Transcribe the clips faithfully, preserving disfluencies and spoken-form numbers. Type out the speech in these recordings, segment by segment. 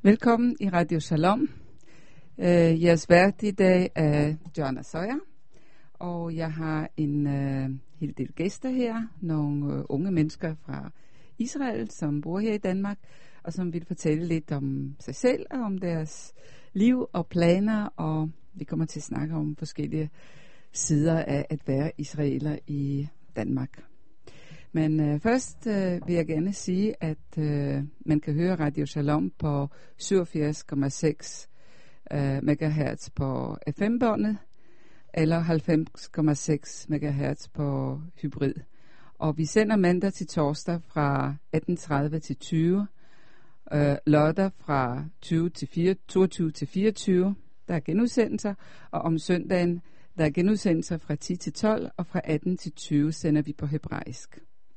Velkommen i Radio Shalom. Uh, jeres vært i dag er Joanna Søjer, og jeg har en uh, hel del gæster her. Nogle uh, unge mennesker fra Israel, som bor her i Danmark, og som vil fortælle lidt om sig selv og om deres liv og planer, og vi kommer til at snakke om forskellige sider af at være israeler i Danmark. Men øh, først øh, vil jeg gerne sige, at øh, man kan høre Radio Shalom på syvogfirs komma seks øh, megahertz på F M-båndet, eller halvfems komma seks megahertz på hybrid. Og vi sender mandag til torsdag fra atten tredive til tyve, øh, lørdag fra tyve til fire, toogtyve til fireogtyve, der er genudsendelser, og om søndagen, der er genudsendelser fra ti til tolv, og fra atten til tyve sender vi på hebraisk.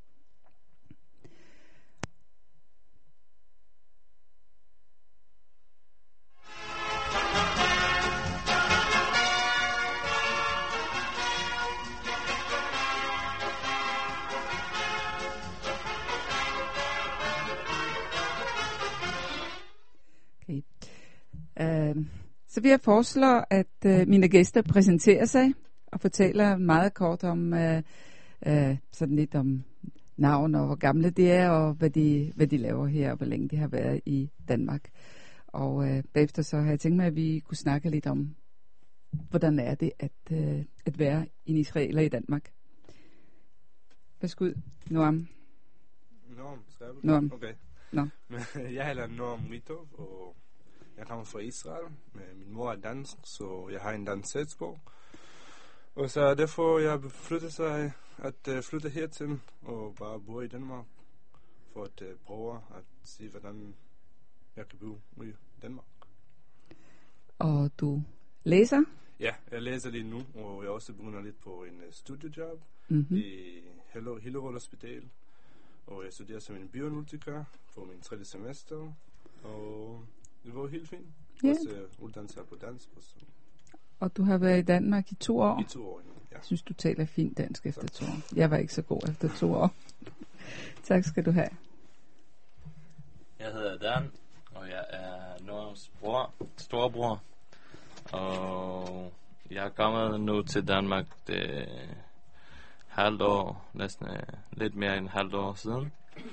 Okay. Uh, så vil jeg foreslå, at uh, mine gæster præsenterer sig og fortæller meget kort om uh, uh, sådan lidt om navn og hvor gamle de er og hvad de, hvad de laver her og hvor længe de har været i Danmark. Og uh, bagefter så har jeg tænkt mig, at vi kunne snakke lidt om, hvordan er det at, uh, at være en israeler i Danmark. Værsgo, Noam. Noam, skal jeg? Noam. Okay. No. Jeg hedder Noam Ritov, og jeg kommer fra Israel. Min mor er dansk, så jeg har en dansk statsborg. Og så derfor jeg flyttede sig at uh, flytte hertil og bare bo i Danmark for at uh, prøve at se, hvordan jeg kan bo i Danmark. Og du læser? Ja, jeg læser lige nu, og jeg også begynder lidt på en uh, studiejob Mm-hmm. i Hillerød Hospital. Og jeg studerer som en bioanalytiker på min tredje semester, og det var helt fint. Yeah. Også uh, uddannelse på dansk. Også. Og du har været i Danmark i to år? I to år, ja. Jeg synes, du taler fint dansk efter tak. to år. Jeg var ikke så god efter to år. Tak skal du have. Jeg hedder Dan, og jeg er Noams bror, storebror. Og jeg er kommet nu til Danmark det halvt år, næsten lidt mere end halvt år siden.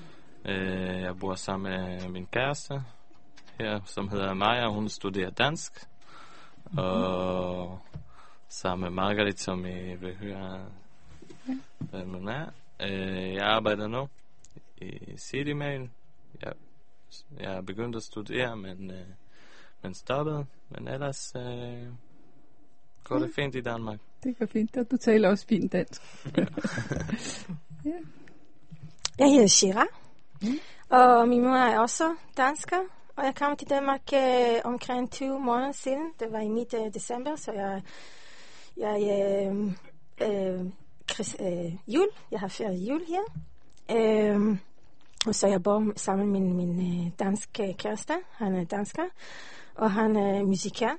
Jeg bor sammen med min kæreste her, som hedder Maja. Hun studerer dansk. Mm-hmm. Og sammen med Margaret, som I vil høre, hvad man er. Jeg arbejder nu i CityMail. Jeg, jeg er begyndt at studere, men, men stoppede. Men ellers øh, går det fint i Danmark. Det går fint, og du taler også fint dansk. Ja. Jeg hedder Shira, mm. og min mor er også dansker, og jeg kom til Danmark øh, omkring tyve måneder siden. Det var i midt af december, så jeg, jeg øh, øh, kris, øh, jul. Jeg har fejret jul her. Øh, og så jeg bor sammen med min, min øh, danske kæreste. Han er dansker, og han er musiker.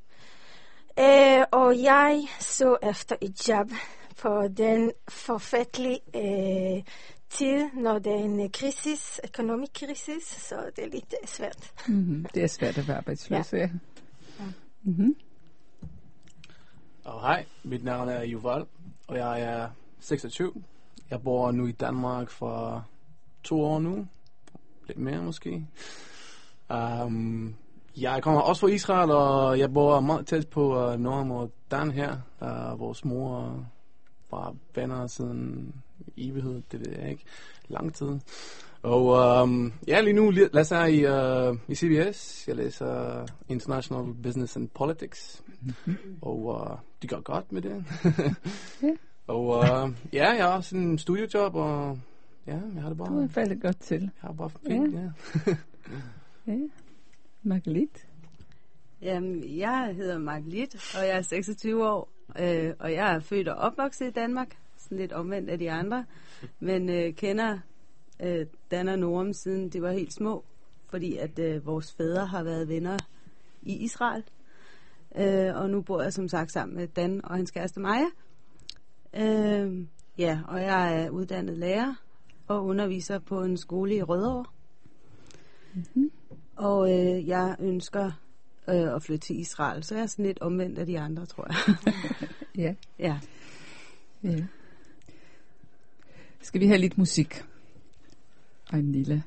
Uh, og jeg så efter et job på den forfærdelige uh, tid, når det er en krisis, økonomisk krisis, så det er lidt svært. Mm-hmm. Det er svært at være arbejdsløs, ja. Ja. Mm-hmm. Og hej, mit navn er Yuval, og jeg er seksogtyve. Jeg bor nu i Danmark for to år nu, lidt mere måske. Um, Jeg kommer også fra Israel, og jeg bor meget tæt på uh, Noam og Dan her. Uh, vores mor var venner siden evighed, det ved jeg ikke, lang tid. Og um, ja, lige nu læser jeg i, uh, i C B S. Jeg læser International Business and Politics, mm-hmm. og uh, det går godt med det. Yeah. Og uh, ja, jeg har også en studiejob, og ja, jeg har det bare... Du er faldet godt til. Jeg har bare fint, ja. Ja. Ja. Margalit? Jamen, jeg hedder Margalit, og jeg er seksogtyve år, øh, og jeg er født og opvokset i Danmark, sådan lidt omvendt af de andre, men øh, kender øh, Dan og Noam siden de var helt små, fordi at øh, vores fædre har været venner i Israel, øh, og nu bor jeg som sagt sammen med Dan og hans kæreste Maja. Øh, ja, og jeg er uddannet lærer og underviser på en skole i Rødovre. Mm-hmm. Og øh, jeg ønsker øh, at flytte til Israel, så jeg er sådan lidt omvendt af de andre, tror jeg. Ja. Ja. Ja. Skal vi have lidt musik? Og en lille...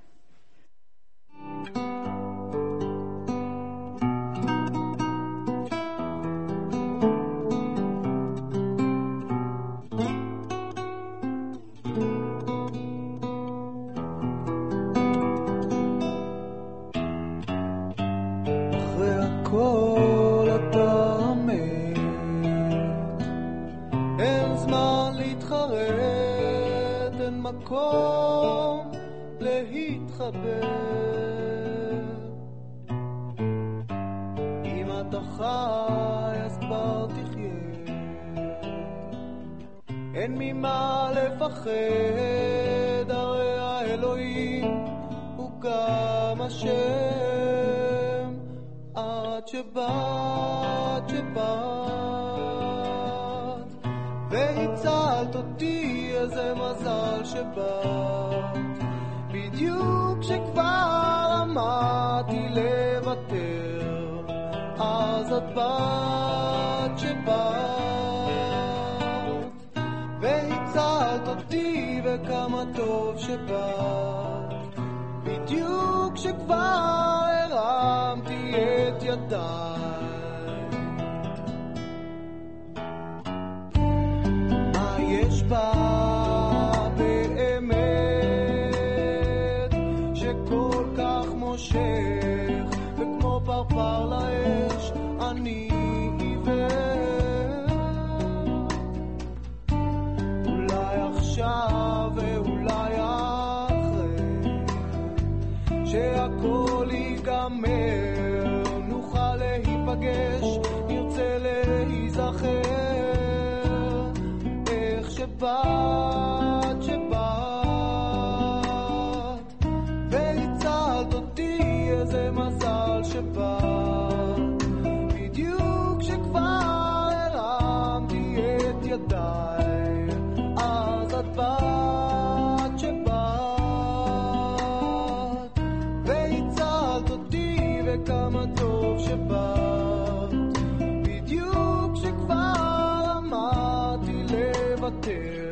מקום להתחבר. אם אתה חי אז כבר תחיה, אין ממה לפחד, הרי האלוהים הוא גם השם. עד שבאת, שבאת והצלת אותי, איזה מזל שבאת בדיוק שכבר עמדתי לוותר. אז את באת, שבאת והצלת אותי, וכמה טוב שבאת בדיוק שכבר הרמתי את ידיי. מה יש בה באמת שכל כך מושך, וכמו פרפר לאש אני עיוור. אולי עכשיו ואולי אחרי שהכל ייגמר, נוכל להיפגש, נרצה להיזכר. איך שבאת, שבאת והצלת אותי, איזה מזל שבאת בדיוק שכבר הרמתי את ידיי. אז את באת, שבאת והצלת אותי, וכמה טוב שבאת בדיוק שכבר עמדתי לוותר.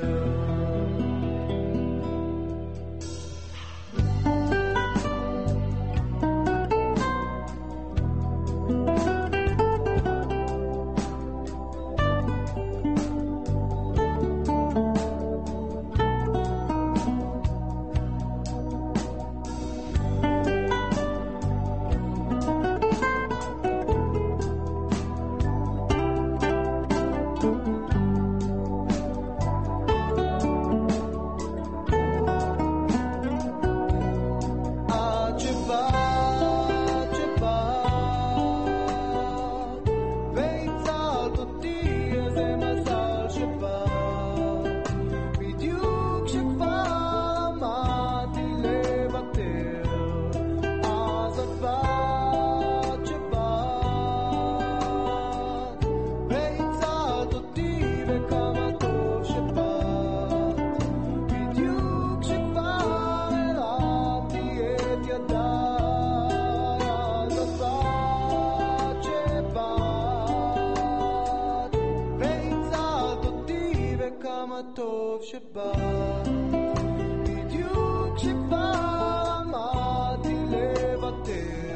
טוב שבאת בדיוק שכבר עמדתי לוותר.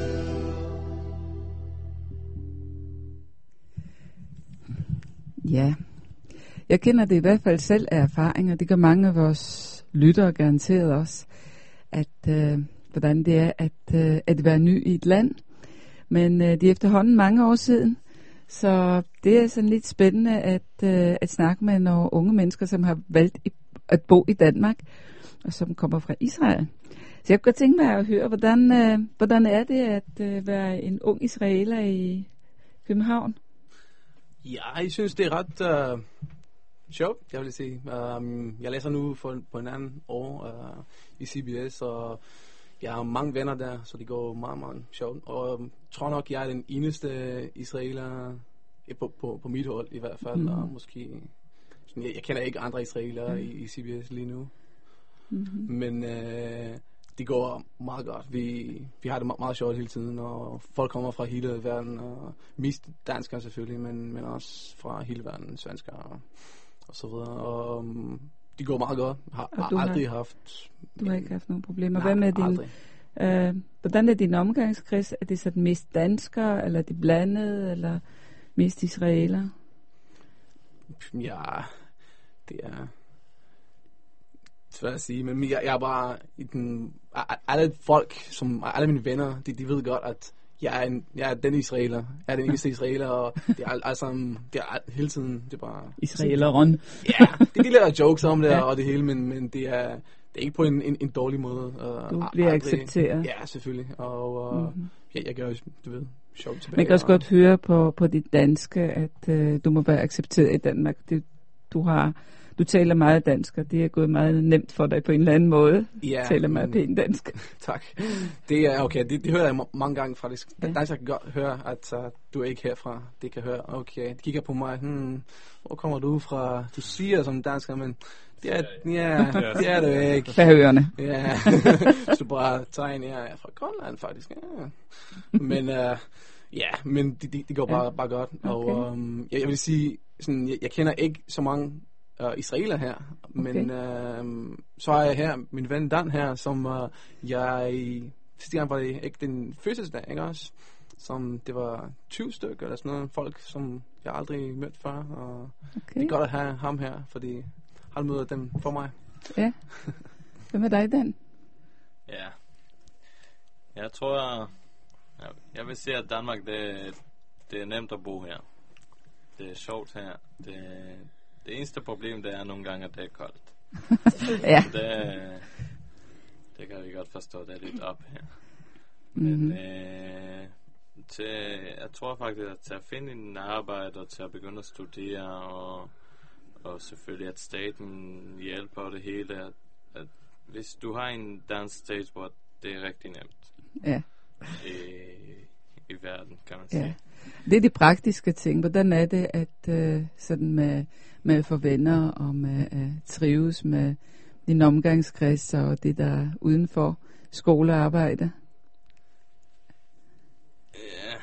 Ja, jeg kender det i hvert fald selv af erfaring, og det gør mange af vores lyttere garanteret også, at øh, hvordan det er at, øh, at være ny i et land. Men øh, det er efterhånden mange år siden, så det er sådan lidt spændende at, øh, at snakke med nogle unge mennesker, som har valgt i, at bo i Danmark, og som kommer fra Israel. Så jeg kunne godt tænke mig at høre, hvordan, øh, hvordan er det at øh, være en ung israeler i København? Ja, jeg synes, det er ret uh, sjovt, jeg vil sige. Um, jeg læser nu for, på en anden år uh, i C B S, og jeg har mange venner der, så det går meget, meget sjovt. Og jeg tror nok, jeg er den eneste israeler på, på, på mit hold i hvert fald. Mm. Og måske, sådan, jeg, jeg kender ikke andre israelere mm. i, i C B S lige nu. Mm-hmm. Men uh, det går meget godt. Vi, vi har det meget, meget sjovt hele tiden, og folk kommer fra hele verden, og mest danskere selvfølgelig, men, men også fra hele verden, svenskere og, og så videre. Og um, det går meget godt. Har, Og har du har- aldrig haft... Du har ikke haft nogen problemer. Nej, Hvad med din, aldrig. øh, hvordan er din omgangskreds? Er det sådan mest danskere, eller er de blandede, eller mest israeler? Ja, det er svært at sige, men jeg, jeg er bare i den... Alle folk, som alle mine venner, de, de ved godt, at jeg er, en, jeg er den israeler. Jeg er den eneste israeler, og det er alt sammen... Det er alt, hele tiden, det er bare... Israeleren. Ja, det er de laver jokes om det Ja. ja. og det hele, men, men det er... Det er ikke på en, en, en dårlig måde. Uh, Du bliver accepteret. Ja, selvfølgelig. Og uh, Mhm. jeg, jeg gør jo, du ved, sjov tilbage. Man kan også og- godt høre på, på dit danske, at øh, du må være accepteret i Danmark. Det, du har, du taler meget dansk, og det er gået meget nemt for dig på en eller anden måde. Ja, Du taler meget men- pænt dansk. Tak. Det er okay, det, det hører jeg ma- mange gange faktisk. Ja. Ja. Der kan godt høre, at uh, du er ikke herfra. Det kan høre, okay, de kigger på mig, hmm, hvor kommer du fra? Du siger som dansker, men det er, ja, det er du ikke. Færøerne. Ja, så bare tegn, ja, jeg er fra Grønland faktisk. Ja. Men uh, ja, men det de, de går bare, Ja. bare godt. Okay. Og um, jeg, jeg vil sige, sådan, jeg, jeg kender ikke så mange uh, israeler her, men uh, så er jeg her, min ven Dan her, som uh, jeg, sidste gang var det ikke den fødselsdag, ikke også? Som det var tyve stykker eller sådan noget, folk, som jeg aldrig mødt før, og Okay. det er godt at have ham her, fordi han møder dem for mig. Ja. Hvad med dig, Dan? Ja. Jeg tror, jeg, jeg vil sige, at Danmark, det, det er nemt at bo her. Det er sjovt her. Det, det eneste problem, det er nogle gange, at det er koldt. Ja. Så det, det kan vi godt forstå, det er lidt op her. Men Mhm. øh, til, jeg tror faktisk, at til at finde en arbejde og til at begynde at studere, og, og selvfølgelig at staten hjælper og det hele, at, at hvis du har en dansk statsborger, det er rigtig nemt Ja. i, i verden, kan man Ja. sige. Det er de praktiske ting. Hvordan er det at øh, sådan med, med at få venner og med at trives med din omgangskreds og det der er uden for skolearbejde? Ja.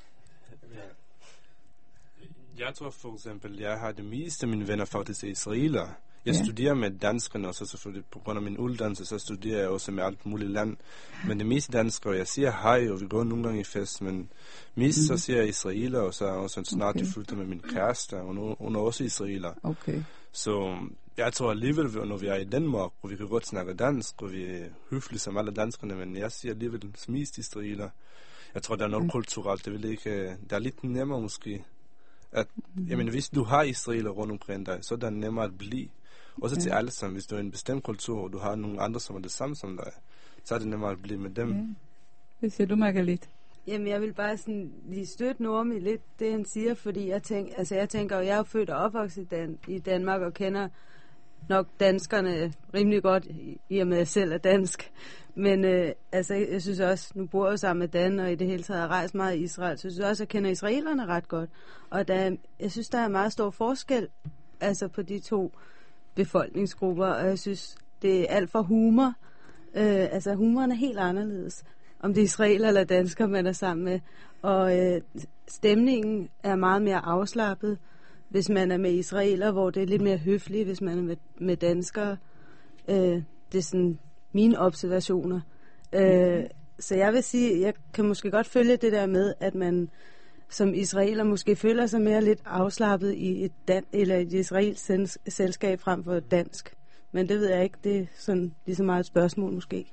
Jeg tror for eksempel, jeg har det meste af mine venner faktisk er israeler. Jeg Ja. studerer med danskerne, og så selvfølgelig på grund af min uddannelse, så studerer jeg også med alt muligt land. Men det meste danskere, jeg siger hej, og vi går nogle gange i fest, men mest så siger jeg israeler, og så er jeg også snart Okay. okay. flytter med min kæreste, og nu- hun er også israeler. Okay. Så jeg tror alligevel, når vi er i Danmark, og vi kan godt snakke dansk, og vi er høflige som alle danskerne, men jeg siger alligevel mest israeler. Jeg tror, der er noget Okay. kulturelt, det vil ikke, det er lidt nemmere måske. At, jeg mener, hvis du har israeler rundt omkring dig, så er det nemmere at blive. Også til Ja. alle sammen, hvis du er i en bestemt kultur, og du har nogle andre, som er det samme som dig, så er det nemmere at blive med dem. Ja. Hvad siger du, Margalit? Jamen, jeg vil bare sådan lige støtte Norm i lidt det, han siger, fordi jeg, tænk, altså, jeg tænker jo, jeg er jo født og opvokset i, Dan- i Danmark og kender nok danskerne rimelig godt, i, i og med at jeg selv er dansk. Men øh, altså, jeg synes også, nu bor jeg jo sammen med Dan, og i det hele taget har rejst meget i Israel, så jeg synes også, at jeg kender israelerne ret godt. Og der, jeg synes, der er meget stor forskel altså, på de to befolkningsgrupper, og jeg synes, det er alt for humor. Øh, altså, humoren er helt anderledes, om det er israeler eller danskere, man er sammen med. Og øh, stemningen er meget mere afslappet, hvis man er med israeler, hvor det er lidt mere høfligt, hvis man er med, med danskere. Øh, det er sådan mine observationer. Øh, så jeg vil sige, jeg kan måske godt følge det der med, at man som israeler måske føler sig mere lidt afslappet i et, dan- eller et israelsk sens- selskab frem for et dansk. Men det ved jeg ikke, det er sådan lige så meget et spørgsmål måske.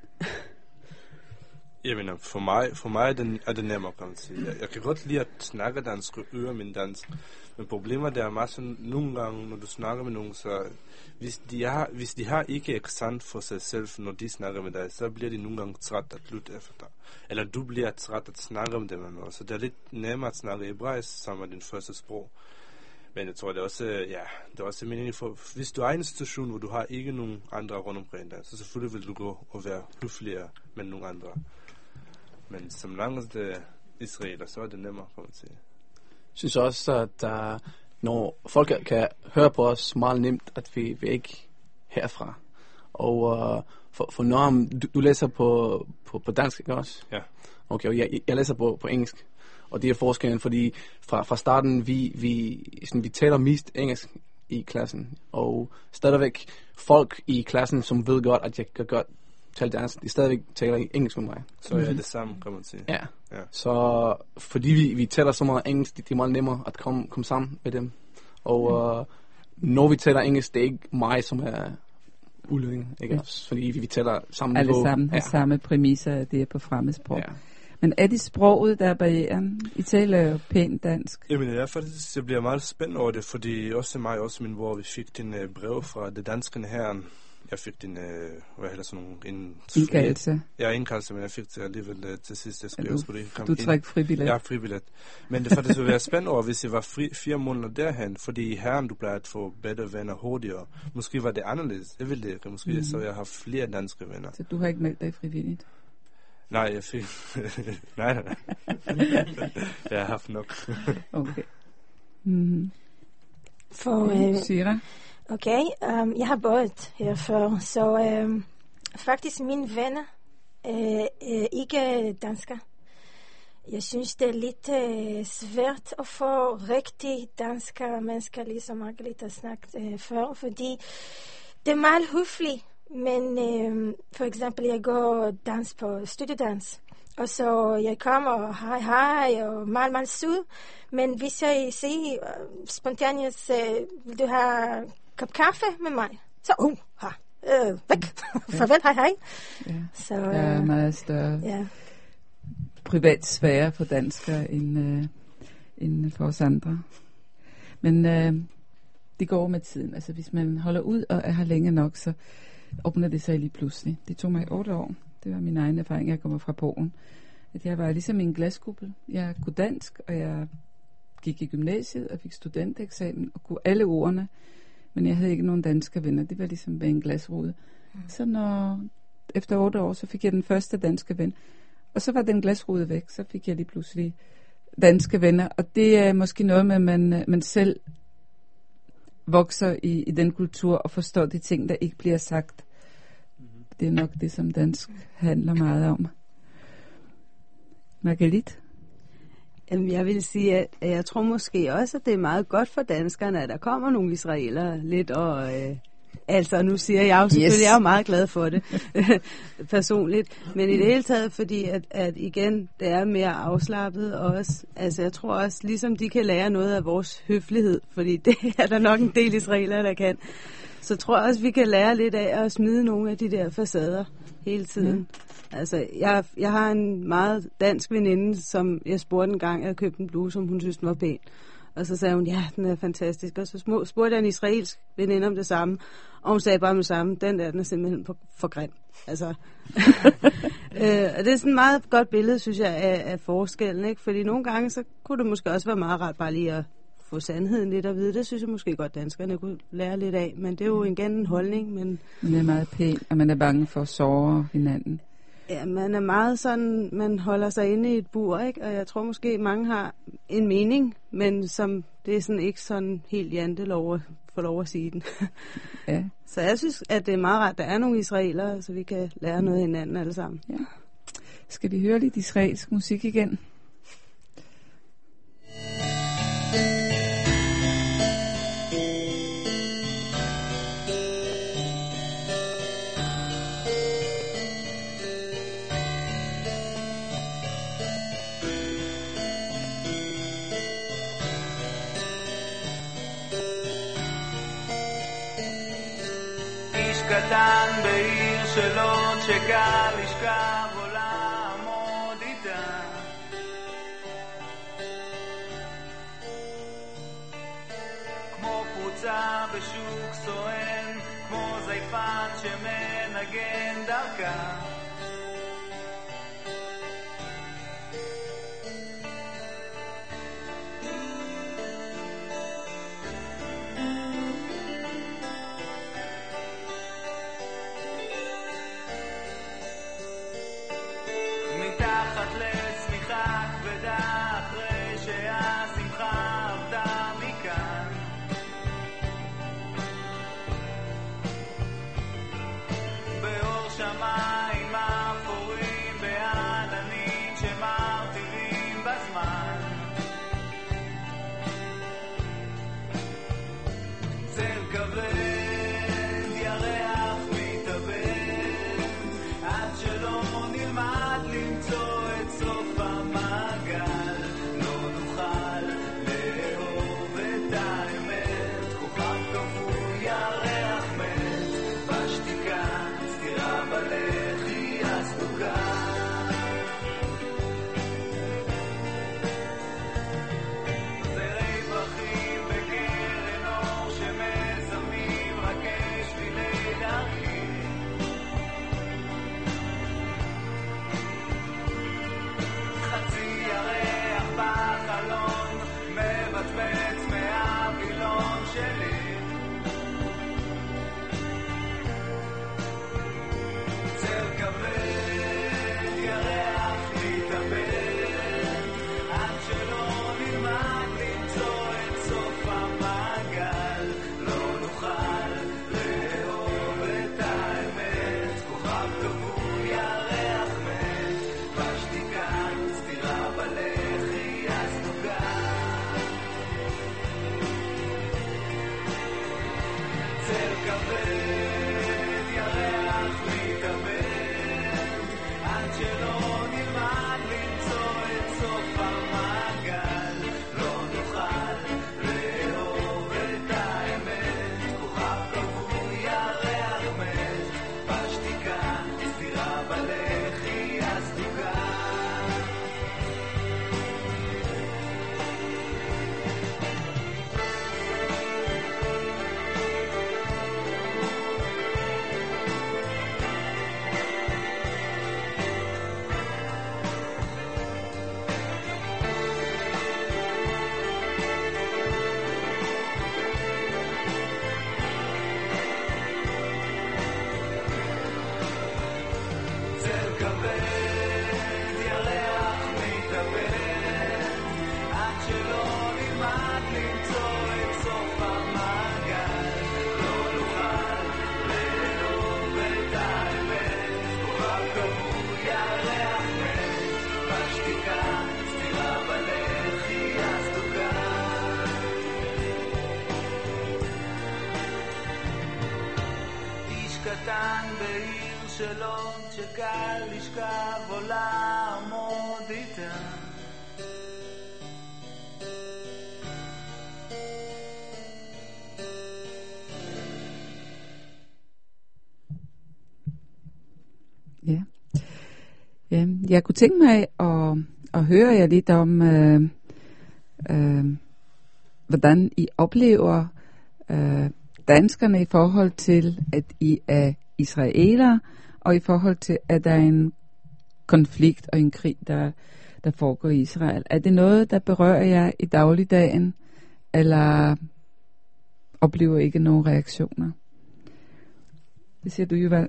Jeg mener, for mig, for mig er, det, er det nemmere, kan man sige. Jeg, jeg kan godt lide at snakke dansk og øve min dansk. Men problemet er meget sådan, nogle gange, når du snakker med nogen, så hvis de har, hvis de har ikke accent for sig selv, når de snakker med dig, så bliver de nogle gange træt at lytte efter dig. Eller du bliver træt at snakke med dem. Så det er lidt nemmere at snakke hebraisk, som er din første sprog. Men jeg tror, det er også, ja, det er også meningen for, hvis du er i en situation, hvor du har ikke nogen andre rundt omkring dig, så selvfølgelig vil du gå og være høfligere med nogle andre. Men som langt det er israeler, så er det nemmere, kan man sige. Jeg synes også, at uh, når folk kan høre på os meget nemt, at vi, vi er ikke herfra. Og uh, for, for Norm, du, du læser på, på, på dansk, ikke også? Ja. Okay, og jeg, jeg læser på, på engelsk. Og det er forskellen, fordi fra, fra starten, vi, vi, sådan, vi taler mest engelsk i klassen. Og stadigvæk folk i klassen, som ved godt, at jeg kan godt tale dansk, de stadigvæk taler engelsk med mig. Så er det samme, kan man sige. Ja. Ja. Så fordi vi, vi taler så meget engelsk, det, det er meget nemmere at komme, komme sammen med dem. Og mm. uh, når vi taler engelsk, det er ikke mig, som er ulyng, ikke? Ja. Fordi vi, vi taler samme Alle niveau. sammen har Ja. samme præmisser, det er på fremmedsprog. Ja. Men er det sproget, der er barrieren? I taler jo pænt dansk. Jamen, jeg, faktisk, jeg bliver meget spændt over det, fordi også mig og også min bror, vi fik din uh, brev fra det danskerne her. Jeg fik din, uh, hvad hedder sådan nogle... En, Indkaldelse. Ja, indkaldelse, men jeg fik det alligevel uh, til sidst. Jeg skulle, Du, jeg skulle ikke komme du ind. trækker fribillet. Ja, fribillet. Men det faktisk ville være spændt over, hvis jeg var fri, fire måneder derhen, fordi i herren, du plejer at få bedre venner hurtigere. Måske var det anderledes. Jeg ville det ikke. Måske mm. så jeg har flere danske venner. Så du har ikke meldt dig frivilligt? Nej, jeg fik... nej, nej, nej. Jeg har haft nok. Okay. Mm-hmm. For, øh, Shira? okay, um, jeg har boet her før, så um, faktisk mine venner øh, er ikke danskere. Jeg synes, det er lidt øh, svært at få rigtig danske mennesker, ligesom Margrethe har snakket øh, før, fordi det er meget høfligt. Men øh, for eksempel, jeg går dans på studiedans, og så jeg kommer og hej hej og meget, meget sød. Men hvis jeg siger uh, spontant, uh, vil du have en kop kaffe med mig? Så, uh, ha, øh, væk. Farvel, hej hej. Ja. Så, Der er øh, meget større ja. privat sfære for danskere end, øh, end for os andre. Men øh, det går med tiden. Altså hvis man holder ud og er her længe nok, så åbner det sig lige pludselig. Det tog mig otte år. Det var min egen erfaring, jeg kommer fra Polen. At jeg var ligesom en glaskuppel. Jeg kunne dansk, og jeg gik i gymnasiet og fik studentereksamen og kunne alle ordene. Men jeg havde ikke nogen danske venner. Det var ligesom ved en glasrude. Mm. Så når, efter otte år, så fik jeg den første danske ven. Og så var den glasrude væk. Så fik jeg lige pludselig danske venner. Og det er måske noget med, at man, man selv vokser i, i den kultur og forstår de ting, der ikke bliver sagt. Mm-hmm. Det er nok det, som dansk handler meget om. Margrethe? Jamen, jeg vil sige, at jeg tror måske også, at det er meget godt for danskerne, at der kommer nogle israelere lidt og... Øh, altså, nu siger jeg jo selvfølgelig, yes. Jeg er jo meget glad for det personligt. Men i det hele taget, fordi at, at igen, det er mere afslappet også. Altså, jeg tror også, ligesom de kan lære noget af vores høflighed, fordi det er der nok en del israelere, der kan. Så tror jeg også, vi kan lære lidt af at smide nogle af de der facader hele tiden. Mm. Altså, jeg, jeg har en meget dansk veninde, som jeg spurgte en gang, at jeg købte en bluse, som hun synes den var pæn. Og så sagde hun, ja, den er fantastisk. Og så spurgte jeg en israelsk veninde om det samme. Og hun sagde bare med det samme, den der, den er simpelthen for grim. Altså, øh, og det er sådan et meget godt billede, synes jeg, af, af forskellen. Ikke? Fordi nogle gange, så kunne det måske også være meget rart bare lige at få sandheden lidt at vide. Det synes jeg måske godt, danskerne kunne lære lidt af. Men det er jo igen en holdning. Men man er meget pæn, og man er bange for at såre hinanden. Ja, man er meget sådan, man holder sig inde i et bur, ikke? Og jeg tror måske, mange har en mening, men som det er sådan ikke sådan helt jantelov at få lov at sige den. Ja. Så jeg synes, at det er meget rart, at der er nogle israelere, så vi kan lære noget af hinanden alle sammen. Ja. Skal vi høre lidt israelsk musik igen? קטן בעיר שלא שקל לשכב או לעמוד איתה כמו פרוצה בשוק סואן כמו זייפן שמנגן דרכה כבד, ירח מתאבד, עד שלא נלמד למצוא את סוף המעגל, לא נוכל לאהוב את האמת, כוכב כבוי ירח מת, בשתיקה סתירה בלחי הסדוקה. צל כבד, ירח מתאבד, עד שלא נלמד למצוא את סוף המעגל, לא נוכל לאהוב את האמת, כוכב כבוי ירח מת, בשתיקה סתירה בלחי הסדוקה. איש קטן בעיר שלו, שקל לשכב או לעמוד איתה. Ja. Ja, jeg kunne tænke mig at, at høre jer lidt om, øh, øh, hvordan I oplever øh, danskerne i forhold til, at I er israelere, og i forhold til, at der er en konflikt og en krig, der, der foregår i Israel. Er det noget, der berører jer i dagligdagen, eller oplever I ikke nogen reaktioner? Det siger du, Yuval.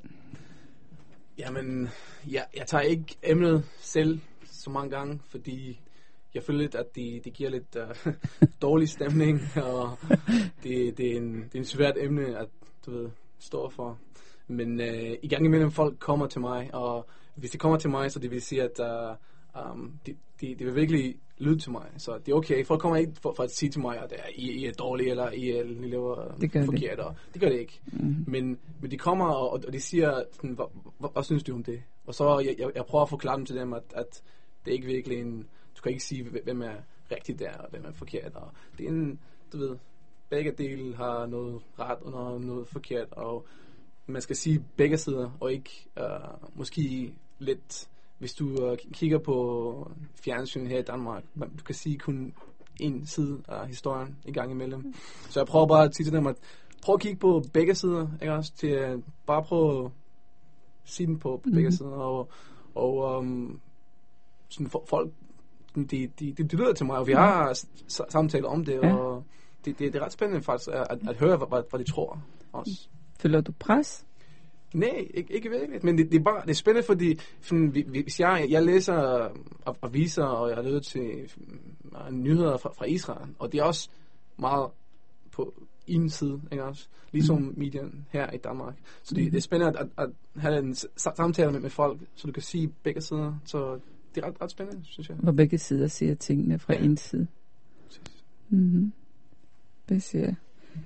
Jamen, ja, jeg tager ikke emnet selv så mange gange, fordi jeg føler lidt, at det, det giver lidt uh, dårlig stemning, og det, det, er en, det er en svært emne at, du ved, stå for. Men uh, i gang imellem folk kommer til mig, og hvis de kommer til mig, så det vil sige, at uh, um, de, de, de vil virkelig lytte til mig. Så det er okay. Folk kommer ikke for, for at sige til mig, at uh, I, I er dårlige, eller I, er, I laver uh, forkert. Og det gør det ikke. Mm-hmm. Men, men de kommer, og, og de siger, sådan, hvad, hvad, hvad synes du om det? Og så jeg, jeg, jeg prøver at forklare dem til dem, at, at det er ikke virkelig en... Du kan ikke sige, hvem er rigtigt der, og hvem er forkert. Og det er en, du ved, begge dele har noget ret og noget, noget forkert, og man skal sige begge sider, og ikke uh, måske lidt, hvis du uh, kigger på fjernsyn her i Danmark, du kan sige kun en side af historien i gang imellem. Mm. Så jeg prøver bare at sige til dem, at prøv at kigge på begge sider, ikke også? Til uh, bare prøv at sige dem på, på begge mm. sider, og, og um, sådan for, folk, de, de, de, de lyder til mig, og vi har s- samtaler om det, ja. Og det, det, det er ret spændende faktisk at, at, at høre, hvad, hvad de tror også. Føler du pres? Nej, ikke, ikke virkelig, men det, det er bare det er spændende, fordi hvis jeg, jeg læser aviser, og jeg lytter til nyheder fra, fra Israel, og det er også meget på en side, ikke også? Ligesom mm. medien her i Danmark. Så det, mm. det er spændende at, at, at have en samtale med, med folk, så du kan sige begge sider. Så det er ret, ret spændende, synes jeg. Hvor begge sider siger tingene fra ja. En side. Mm-hmm. Hvad siger jeg?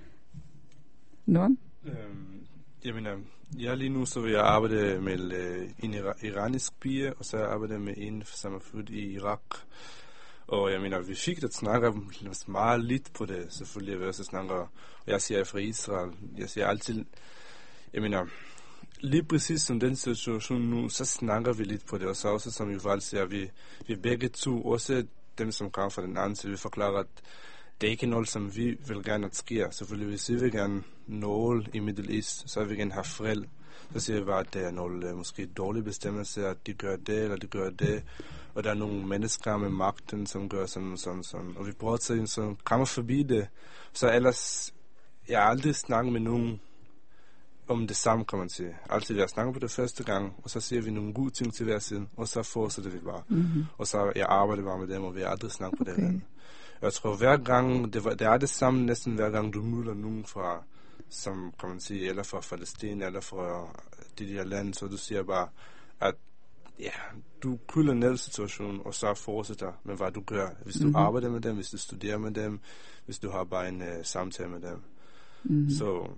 Norm? Øhm, jeg mener, jeg lige nu så vil jeg arbejde med øh, en ira- iranisk pige, og så jeg arbejder med en, som er født i Irak. Og jeg mener, vi fik at snakke meget lidt på det, selvfølgelig, jeg snakker, og jeg siger fra Israel, jeg siger altid, jeg mener, lige præcis som den situation nu, så snakker vi lidt på det, og så også som Yuval siger, vi, vi begge to, også dem som kommer fra den anden side, vi forklarer, at det er ikke noget, som vi vil gerne at sker. Selvfølgelig, hvis vi vil gerne noget i Middle East, så vil vi gerne have fred. Så siger vi bare, at det er nogle måske dårlige bestemmelser, at de gør det, eller de gør det. Og der er nogle mennesker med magten, som gør sådan og sådan, sådan. Og vi prøver at sige, så kommer forbi det. Så ellers, jeg har aldrig snakket med nogen om det samme, kan man sige. Altid jeg snakker på det første gang, og så siger vi nogle gode ting til hver side, og så fortsætter vi bare. Mm-hmm. Og så jeg arbejder bare med dem, og vi har aldrig snakket okay. på det andet. Jeg tror hver gang, det, var, det er det samme næsten hver gang du møder nogen fra, som kan man sige, eller fra Palæstina, eller fra de der lande, så du siger bare, at ja, du kulder ned situationen, og så fortsætter med, hvad du gør. Hvis du mm-hmm. arbejder med dem, hvis du studerer med dem, hvis du har bare en uh, samtale med dem. Mm-hmm. Så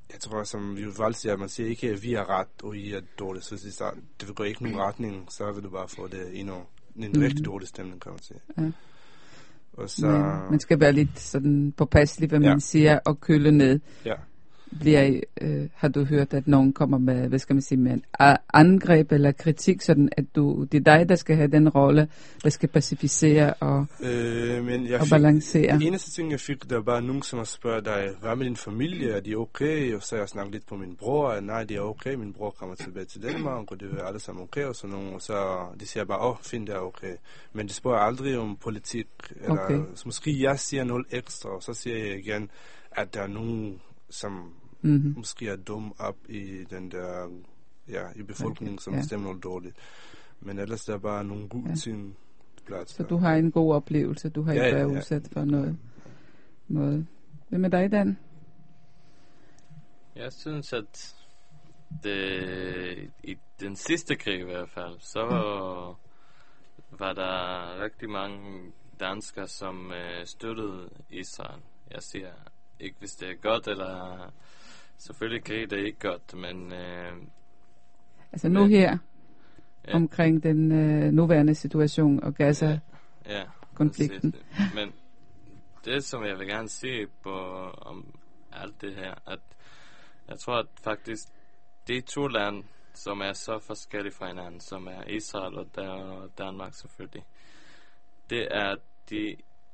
jeg tror, som vi jo siger, at man siger ikke, at vi er ret, og I er dårligt. Så hvis det vil gå ikke nogen retning, så vil du bare få det endnu en mm. rigtig dårlig stemning, kan man sige. Ja. Og så... Men man skal være lidt sådan påpasselig, hvad ja. man siger, og køle ned. Ja. Bliver, øh, har du hørt, at nogen kommer med, hvad skal man sige, med en angreb eller kritik, sådan at du, det er dig, der skal have den rolle, der skal pacificere og, øh, men jeg og fik, balancere? Det eneste ting, jeg fik, der var bare nogen, som har spurgt dig, hvad med din familie, er de okay? Og så har jeg snakket lidt på min bror, at nej, de er okay, min bror kommer tilbage til Danmark, og det er alle sammen okay, og sådan noget. Og så de siger bare, åh, oh, fint, det er okay. Men de spørger aldrig om politik, eller okay. Måske jeg siger noget ekstra, og så siger jeg igen, at der er nogen, som mm-hmm. måske er dum op i den der, ja, i befolkningen, okay, som ja. stemmer noget dårligt. Men ellers der er bare nogle gode ja. ting. Plads, så du har en god oplevelse, du har ja, ikke været ja, udsat ja. for noget. noget. Hvad med dig, Dan? Jeg synes, at det, i den sidste krig i hvert fald, så var, var der rigtig mange danskere, som øh, støttede Israel. Jeg siger ikke, hvis det er godt, eller selvfølgelig krig det er ikke godt, men... Øh, altså nu men, her, ja. omkring den øh, nuværende situation og Gaza-konflikten. Ja, ja, men det, som jeg vil gerne sige på om alt det her, at jeg tror, at faktisk de to lande, som er så forskellige fra hinanden, som er Israel og Danmark selvfølgelig, det er de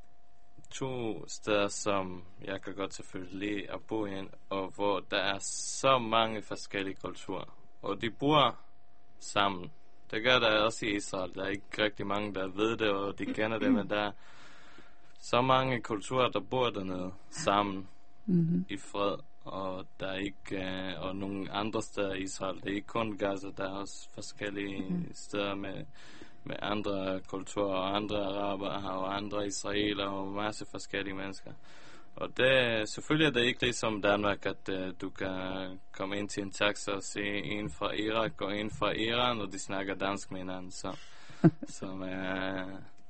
to steder, som jeg kan godt selvfølgelig lide at bo i, og hvor der er så mange forskellige kulturer, og de bor sammen. Det gør der også i Israel. Der er ikke rigtig mange, der ved det, og de kender det, men der er så mange kulturer, der bor dernede sammen mm-hmm. i fred, og der er ikke, øh, og nogle andre steder i Israel. Det er ikke kun Gaza, der er også forskellige mm-hmm. steder med med andre kulturer og andre araber og andre israeler og masse forskellige mennesker. Og det, selvfølgelig er det ikke ligesom Danmark, at uh, du kan komme ind til en taxa og se en fra Irak og en fra Iran, og de snakker dansk med hinanden, så, som er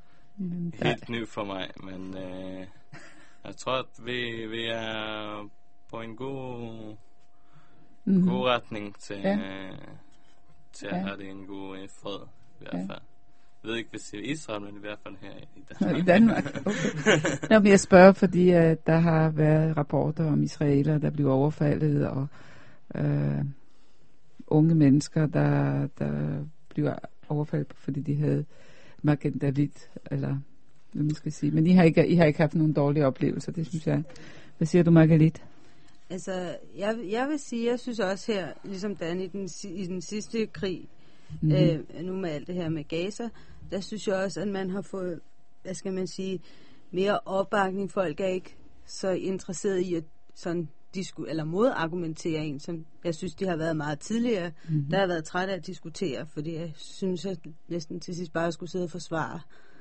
helt ny for mig. Men uh, jeg tror, at vi, vi er på en god, mm-hmm. god retning til, ja. uh, til at ja. have det en god uh, fred i hvert fald. Ja. Jeg ved ikke, hvis det er Israel, men i hvert fald her i Danmark. I Danmark, okay. Nå, men jeg spørger, fordi uh, der har været rapporter om israeler, der bliver overfaldet, og uh, unge mennesker, der, der bliver overfaldet, fordi de havde Magen David, eller hvad man skal sige. Men I har ikke, I har ikke haft nogen dårlige oplevelser, det synes jeg. Hvad siger du, Margalit? Altså, jeg, jeg vil sige, jeg synes også her, ligesom Dan i den, i den sidste krig, mm-hmm. øh, nu med alt det her med Gaza, der synes jeg også, at man har fået, hvad skal man sige, mere opbakning. Folk er ikke så interesseret i at sådan disku- eller modargumentere en, som jeg synes, de har været meget tidligere. Mm-hmm. Der har været træt af at diskutere, fordi jeg synes, at næsten til sidst bare skulle sidde og forsvare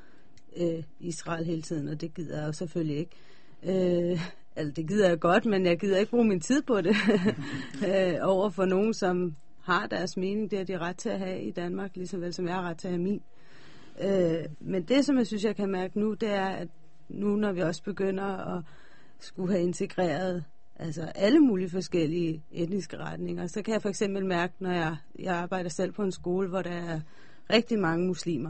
øh, Israel hele tiden, og det gider jeg jo selvfølgelig ikke. Øh, altså, det gider jeg godt, men jeg gider ikke bruge min tid på det øh, over for nogen, som har deres mening. Det er de ret til at have i Danmark, ligesom vel som jeg har ret til at have min. Øh, men det, som jeg synes, jeg kan mærke nu, det er, at nu, når vi også begynder at skulle have integreret altså alle mulige forskellige etniske retninger, så kan jeg for eksempel mærke, når jeg, jeg arbejder selv på en skole, hvor der er rigtig mange muslimer.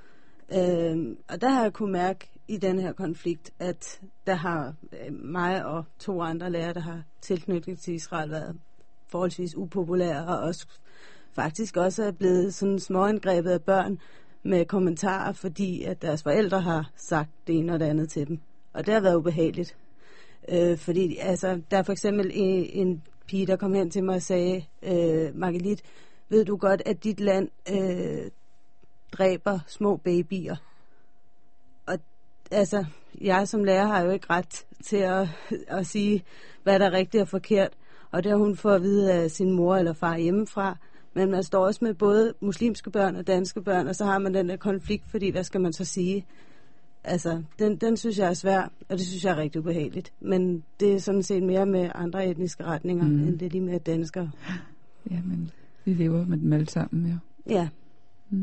Øh, og der har jeg kunne mærke i den her konflikt, at der har mig og to andre lærere, der har tilknyttet til Israel, været forholdsvis upopulære, og også faktisk også er blevet sådan småangrebet af børn med kommentarer, fordi at deres forældre har sagt det ene og det andet til dem. Og det har været ubehageligt. Øh, fordi altså, der er for eksempel en, en pige, der kom hen til mig og sagde, øh, Margalit, ved du godt, at dit land øh, dræber små babyer? Og altså, jeg som lærer har jo ikke ret til at, at sige, hvad der er rigtigt og forkert. Og det har hun fået at vide af sin mor eller far hjemmefra. Men man står også med både muslimske børn og danske børn, og så har man den der konflikt, fordi hvad skal man så sige? Altså, den, den synes jeg er svær, og det synes jeg er rigtig ubehageligt. Men det er sådan set mere med andre etniske retninger, mm. end det lige med danskere. Ja, men vi lever med dem alle sammen, ja. Ja. Mm.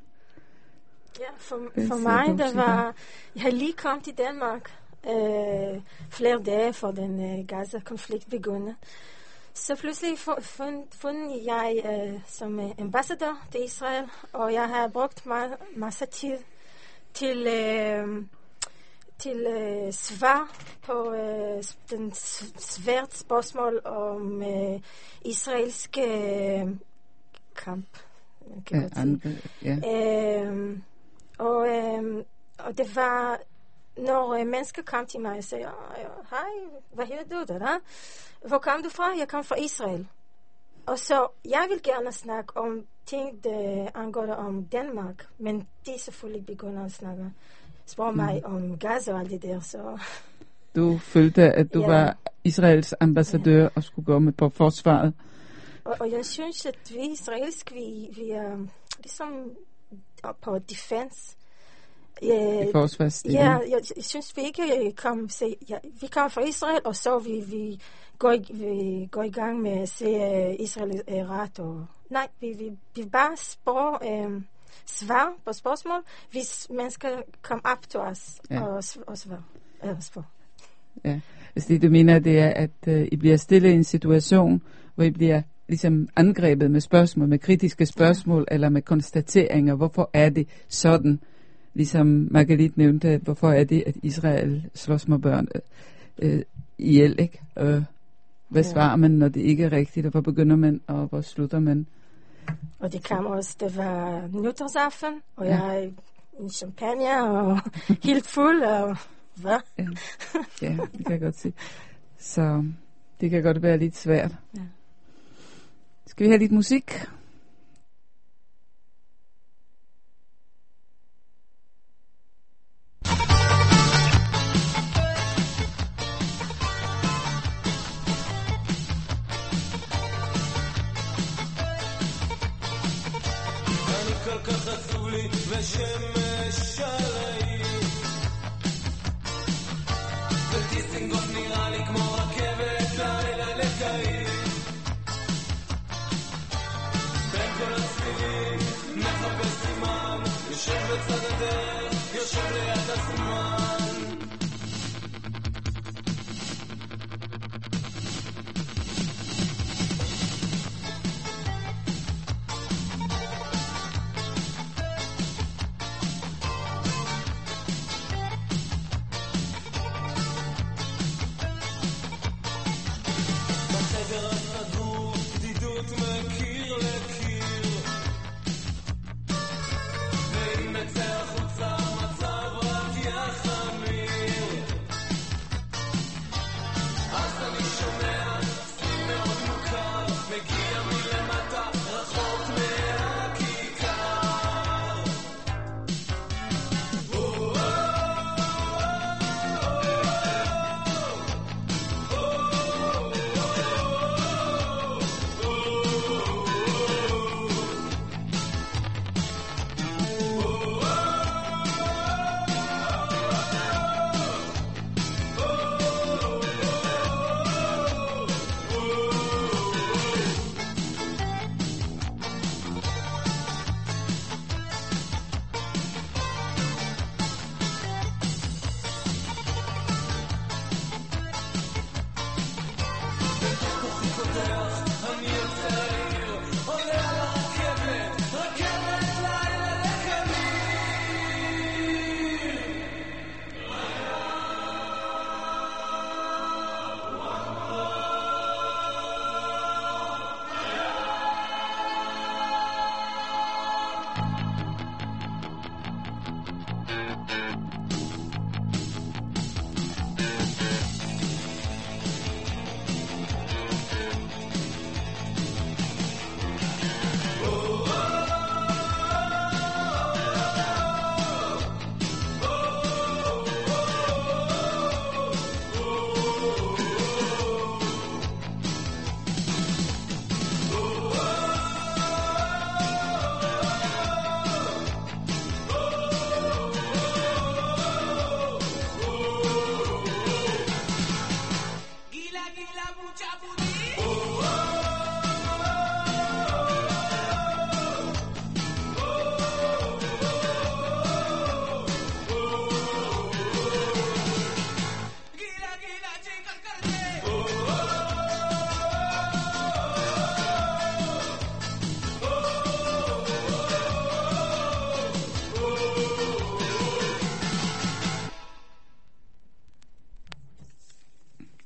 Ja, for, for mig, der var... Jeg har lige kommet til Danmark øh, flere dage for den øh, Gaza-konflikt begyndte. Så pludselig fundet jeg øh, som øh, ambassadør til Israel, og jeg har brugt ma- masser tid til, øh, til øh, svar på øh, den svært spørgsmål om øh, israelske øh, kamp. Kan Ja, andre, ja. Øh, og, øh, og det var, når øh, mennesker kom til mig og sagde, hej, hvad hedder du der? Da? Hvor kom du fra? Jeg kom fra Israel. Og så, jeg vil gerne snakke om ting, der angår om Danmark, men de selvfølgelig begynder at snakke, spørge mm. mig om Gaza og alt det der, så... Du følte, at du ja. var Israels ambassadør ja. og skulle gå med på forsvaret. Og, og jeg synes, at vi israelsk, vi, vi er ligesom på defense. I forsvarsstilling. Ja, jeg, jeg synes, vi ikke kom se, ja, vi kommer fra Israel, og så vi, vi, går, i, vi går i gang med at se uh, Israel er ret. Og, nej, vi, vi, vi bare spørger, um, svar på spørgsmål, hvis mennesker kommer op til os ja. og, og svar. Uh, spørg. Ja, altså det du mener, det er, at uh, I bliver stillet i en situation, hvor I bliver ligesom angrebet med spørgsmål, med kritiske spørgsmål, ja. eller med konstateringer. Hvorfor er det sådan? Ligesom Margalit nævnte, hvorfor er det, at Israel slår små børn øh, ihjel, ikke? Øh, hvad ja. svarer man, når det ikke er rigtigt, og hvor begynder man, og hvor slutter man? Og det kom også, det var nytårsaften, og ja. jeg en champagne, og helt fuld, og hvad? Ja. ja, det kan jeg godt se. Så det kan godt være lidt svært. Ja. Skal vi have lidt musik? ושמש עליי וטיסינגוף נראה לי כמו רכבת לילה לקהיר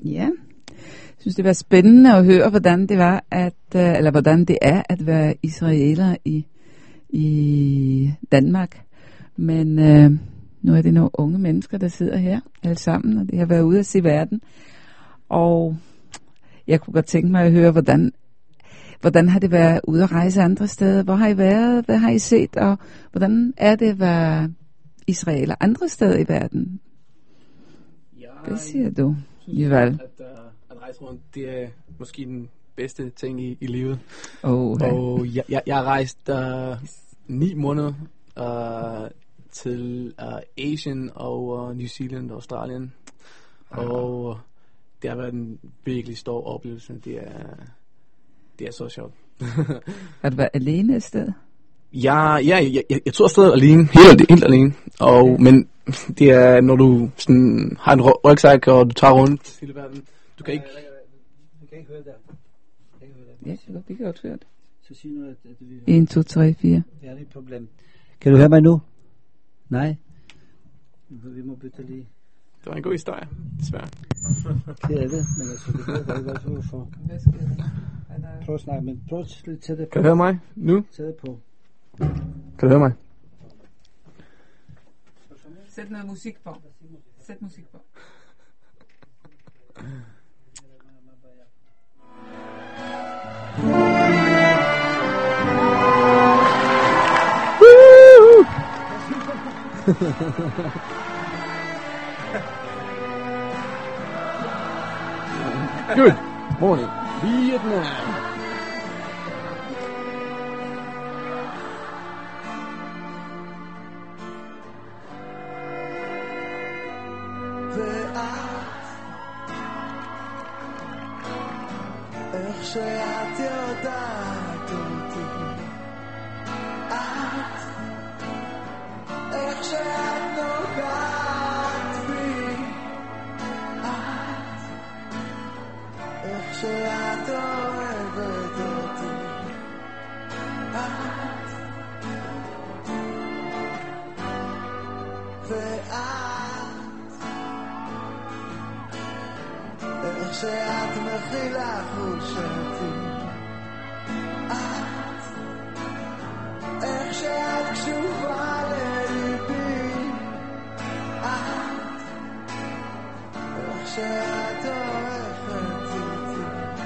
Ja, jeg synes, det var spændende at høre, hvordan det var, at, øh, eller hvordan det er at være israeler i, i Danmark. Men øh, nu er det nogle unge mennesker, der sidder her alle sammen, og de har været ude at se verden. Og jeg kunne godt tænke mig at høre, hvordan, hvordan har det været ude at rejse andre steder? Hvor har I været? Hvad har I set? Og hvordan er det at være israeler andre steder i verden? Hvad siger du, Yuval? At, uh, at rejse rundt, det er måske den bedste ting i, i livet. Oh, okay. Og jeg, jeg, jeg har rejst uh, ni måneder uh, til uh, Asien og uh, New Zealand og Australien. Ah. Og det har været en virkelig stor oplevelse. Det er, det er så sjovt. Har du været alene et sted? Ja, ja jeg, jeg, jeg tog afsted alene, helt, helt alene. Og, okay. Men det er, når du sådan, har en rygsæk, og du tager rundt hele verden. Du kan ikke... Du kan ikke høre det. Ja, det kan godt høre det. Så sig nu, at, at vi... en, to, tre, fire. Ja, det er et problem. Kan du høre mig nu? Nej? Vi må bytte lige. Det var en god historie, desværre. Det er det, men altså, det ved jeg ikke, hvad du får. Hvad skal det? Prøv at snakke, men prøv at lidt tættere på. Kan du høre mig nu? Tættere på. Kan du høre mig? Sæt noget musik på. Sæt musik på. Good morning, Vietnam. איך שאת יודעת אותי, את, איך שאת נוגעת בי, את, איך שאת אוהבת אותי, את, ואת, איך שאת מכילה חושתי, את, איך שאת קשובה לליבי, את, איך שאת אוהבת אותי,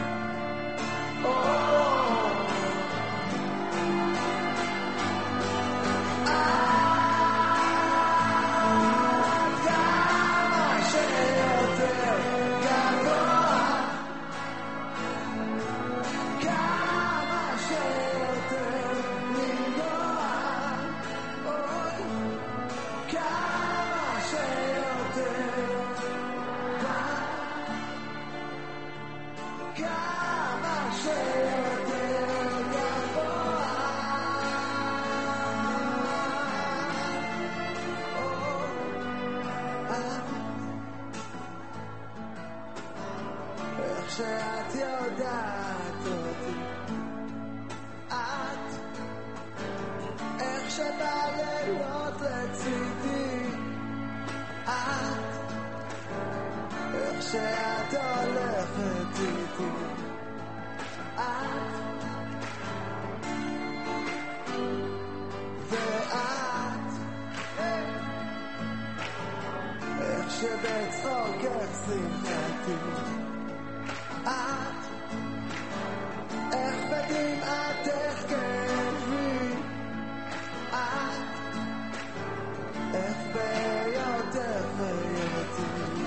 שאת יודעת אותי, את, איך שבלילות לצידי, את, איך שאת הולכת איתי, את, ואת, איך שבצחוקך שמחתי, את, איך בדמעתך כאבי, את, איך בהיותך בהיותי,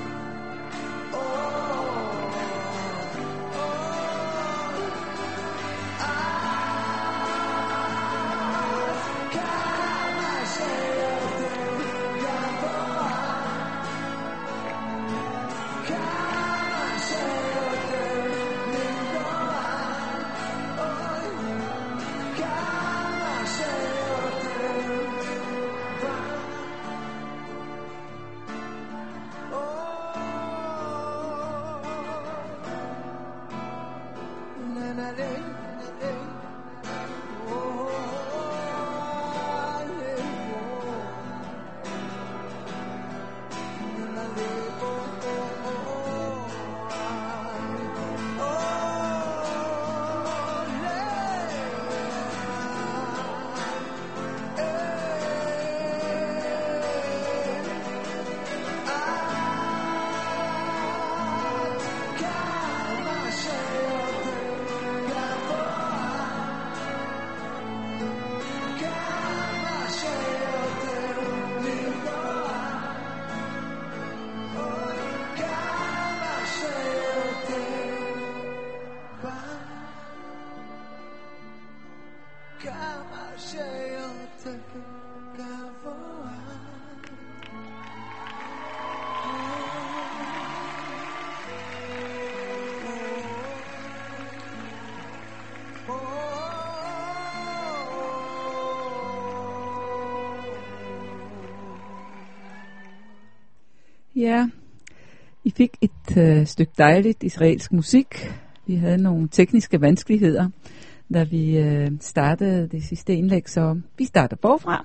Ja, I fik et øh, stykke dejligt israelsk musik. Vi havde nogle tekniske vanskeligheder, da vi øh, startede det sidste indlæg, så vi starter forfra.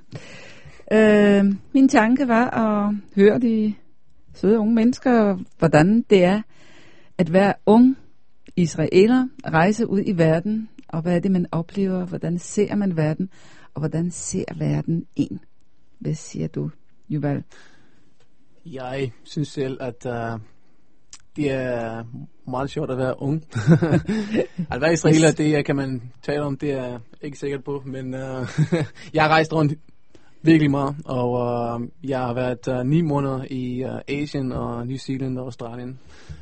Øh, min tanke var at høre de søde unge mennesker, hvordan det er at være ung israeler, rejse ud i verden, og hvad er det, man oplever, hvordan ser man verden, og hvordan ser verden en. Hvad siger du, Yuval? Jeg synes selv, at uh, det er meget sjovt at være ung. At være israeler, det kan man tale om, det er jeg ikke sikkert på, men uh, jeg har rejst rundt virkelig meget, og uh, jeg har været uh, ni måneder i uh, Asien og New Zealand og Australien,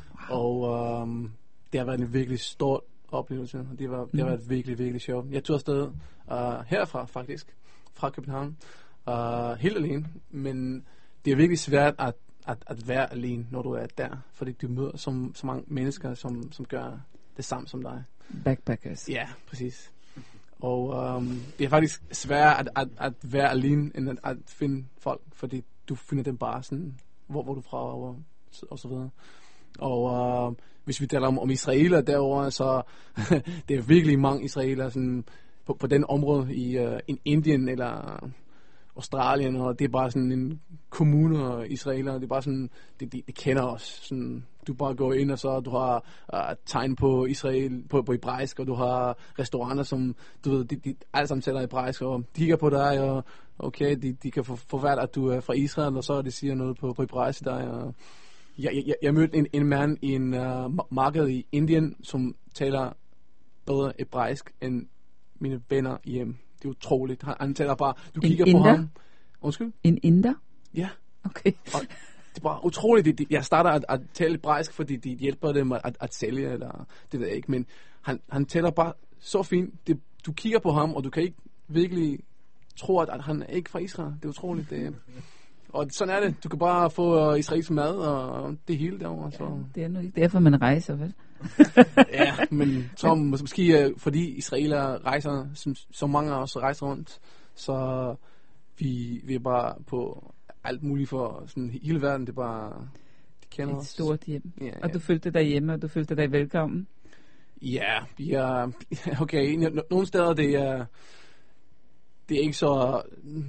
og uh, det har været en virkelig stor oplevelse, og det, var, det har været virkelig, virkelig sjovt. Jeg tog afsted uh, herfra faktisk, fra København, uh, helt alene, men det er virkelig svært at, at, at være alene, når du er der, fordi du møder så, så mange mennesker, som, som gør det samme som dig. Backpackers. Ja, præcis. Og um, det er faktisk sværere at, at, at være alene, end at, at finde folk, fordi du finder dem bare sådan, hvor, hvor du er fra, og, og så videre. Og uh, hvis vi taler om, om israeler derovre, så det er virkelig mange israeler sådan, på, på den område i uh, Indien eller Australien, og det er bare sådan en kommune af israeler, det er bare sådan, det, de, de kender os. Sådan, du bare går ind, og så du har uh, tegn på Israel, på, på hebraisk, og du har restauranter, som, du ved, de, de alle sammen tæller hebraisk, og de kigger på dig, og okay, de, de kan forværte, at du er fra Israel, og så de siger noget på, på hebraisk til dig, og jeg, jeg, jeg mødte en, en mand i en uh, marked i Indien, som taler bedre hebraisk end mine venner hjemme. Det er utroligt. Han, han taler bare, du en kigger inder? på ham. Undskyld? En inder? Ja. Okay. Og det er bare utroligt. Det, det, jeg starter at, at tale hebraisk, fordi de hjælper dem at, at, at sælge, eller det ved jeg ikke, men han, han taler bare så fint. Det, du kigger på ham, og du kan ikke virkelig tro, at, at han er ikke fra Israel. Det er utroligt. Det, og sådan er det. Du kan bare få uh, israelsk mad, og det hele derovre. Så. Ja, det er nu ikke derfor, man rejser, vel? Ja, men så måske uh, fordi israeler rejser, som så mange af os rejser rundt, så vi, vi er bare på alt muligt for sådan hele verden. Det er bare, de kender os. Et stort hjem. Ja, og ja. du følte dig hjemme, og du følte dig velkommen? Ja, ja, okay. Nogle steder det er det er ikke så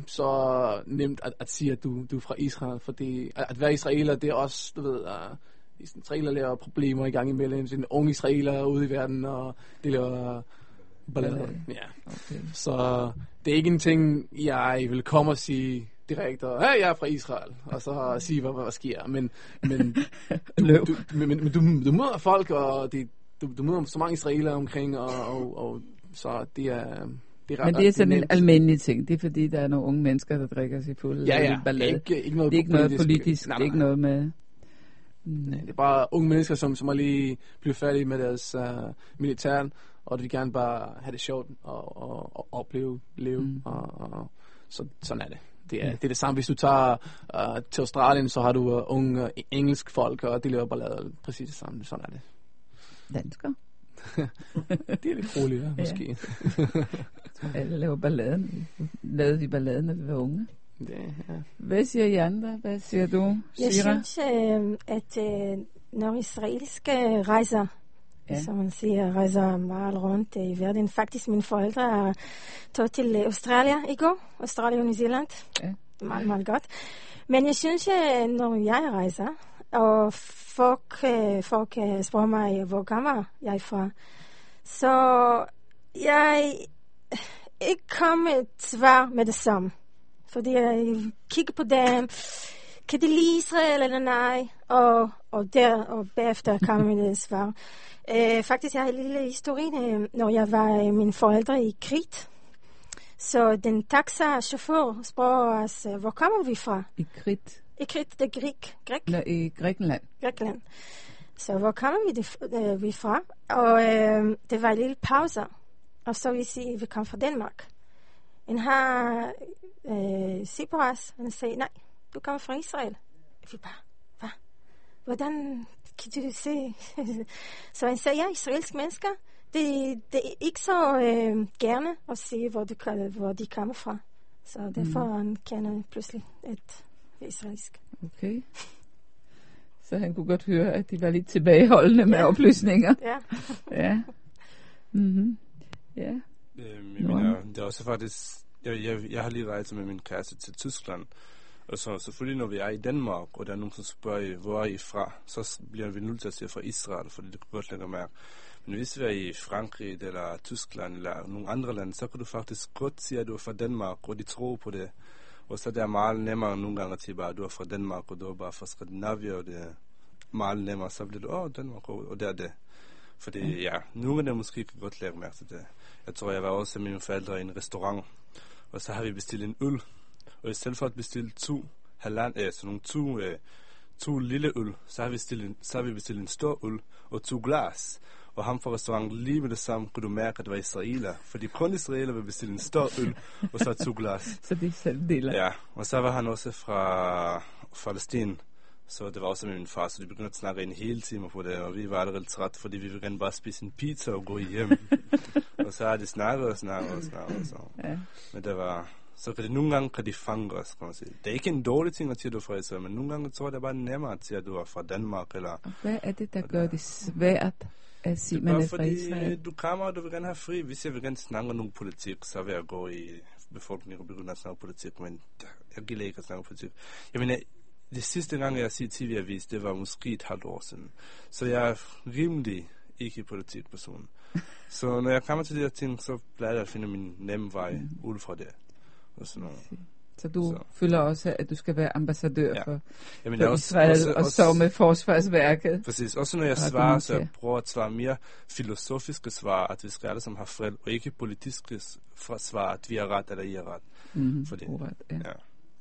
så nemt at, at sige, at du, du er fra Israel, fordi at, at være israeler, det er også, du ved, uh, israeler laver problemer i gang imellem, sådan unge israeler ude i verden, og det laver ballader. Ja. Okay. Så det er ikke en ting, jeg vil komme og sige direkte, hey, jeg er fra Israel, og så sige, hvad, hvad der sker. Men, men, du, du, men, men du, du møder folk, og det, du, du møder så mange israelere omkring, og, og, og så det er... Det er Men det er sådan en almindelig ting. Det er fordi, der er nogle unge mennesker, der drikker sig fuld. Ja, ja. Det er ikke, ikke noget det er ikke noget politisk. politisk. Nej, nej. Det er ikke noget med... Nej, det er bare unge mennesker, som, som er lige blevet færdige med deres uh, militær, og de vil gerne bare have det sjovt og, og, og opleve, leve. Mm. Og, og, så, sådan er det. Det er, ja. det er det samme. Hvis du tager uh, til Australien, så har du uh, unge uh, engelsk folk, og de laver ballader præcis det samme. Sådan er det. Dansker? Det er lidt roligt, ja, måske. Ja. Alle laver balladen. Lavede vi balladen, når vi var unge? Det, ja. Hvad siger I andre? Hvad siger du, Jeg Shira? synes, øh, at øh, når israelske rejser, ja. som man siger, rejser meget rundt i verden. Faktisk mine forældre tog til Australien i går. Australien og New Zealand. Ja. Meget, meget godt. Men jeg synes, at når jeg rejser, og folk, folk spørger mig, hvor gammel jeg er fra, så jeg ikke kommer et svar med det samme. Fordi jeg kigger på dem, kan det lide Israel eller nej? Og, og, der, og bagefter kommer med det svar. Uh, faktisk jeg har en lille historie, når jeg var uh, mine forældre i Krit. Så den taxa-chauffør spørger os, hvor kommer vi fra? I Krit? I Krit, det er Grik. Grik. Nå, i Grækenland. Grækenland. Så hvor kommer vi, det, uh, vi fra? Og uh, det var en lille pause. Og så vi siger, vi kommer fra Danmark. En har uh, set på os, og han sagde, nej, du kommer fra Israel. Vi bare, hvad? Hvordan kan du se? Så han sagde, ja, israelske mennesker, det, det er ikke så øh, gerne at se, hvor, du, hvor de kommer fra. Så derfor mm. han kender pludselig et israelsk. Okay. Så han kunne godt høre, at de var lidt tilbageholdende med Ja. oplysninger. Ja. Ja. Mhm. Ja. Øhm, jeg Nå. mener, det er også faktisk... Jeg, jeg, jeg har lige rejst med min kæreste til Tyskland. Og så selvfølgelig, når vi er i Danmark, og der er nogen, som spørger, hvor er I fra, så s- bliver vi nødt til at sige fra Israel, fordi det kan godt lægge mærke. Men hvis vi er i Frankrig, eller Tyskland, eller nogle andre lande, så kan du faktisk godt sige, at du er fra Danmark, og de tror på det. Og så er det meget nemmere nogle gange at sige bare, at du er fra Danmark, og du er bare fra Skandinavien, og det er meget nemmere. Så bliver du, åh, oh, Danmark, og det er det. Fordi ja, nogle af dem måske kan godt lægge mærke til det. Jeg tror, jeg var også med mine forældre i en restaurant, og så har vi bestilt en øl. Og i stedet for at bestille to halvand, øh, sådan nogle to, øh, to lille øl, så har vi bestilt en, så har vi bestilt en stor øl og to glas. Og ham fra restauranten lige med det samme kunne du mærke, at det var israeler. Fordi kun israeler vil bestille en stor øl og så to glas. Så de selv deler. Ja, og så var han også fra Palæstina. Så det var også med min far, så de begyndte at snakke en hel time på det, og vi var allerede træt, fordi vi ville gerne bare spise en pizza og gå hjem. Og så har de snakket og snakket og snakket og så. Ja. Men det var... Så kan det, nogle gange kan de fange os, kan man sige. Det er ikke en dårlig ting at sige, at du er fra Israel, men nogle gange tror jeg, det er bare nemmere at sige, at du er fra Danmark, eller... Og hvad er det, der gør det svært at sige, Det man er er bare fra fordi, Israel? du kommer, og du vil gerne have fri. Hvis jeg vil gerne snakke om nogen politik, så vil jeg gå i befolkningen og begynde at snakke politik, men jeg gider ikke at snakke politik. Jeg mener, det sidste gang, jeg har set T V-avis, det var måske et halvt år siden. Så jeg er rimelig ikke politikperson. Så når jeg kommer til de her ting, så plejer jeg at finde min nemme vej ud fra det. Og sådan noget. Så du Så. føler også, at du skal være ambassadør Ja. for, Jeg for Israel og stå med forsvarsværket. Præcis. Også når jeg Og svarer, så jeg argumentere. prøver at svare mere filosofiske svar, at vi skal alle sammen have fred, og ikke politiske s- fra- svar, at vi er ret eller I er ret. Mhm, Fordi, uret, ja. ja.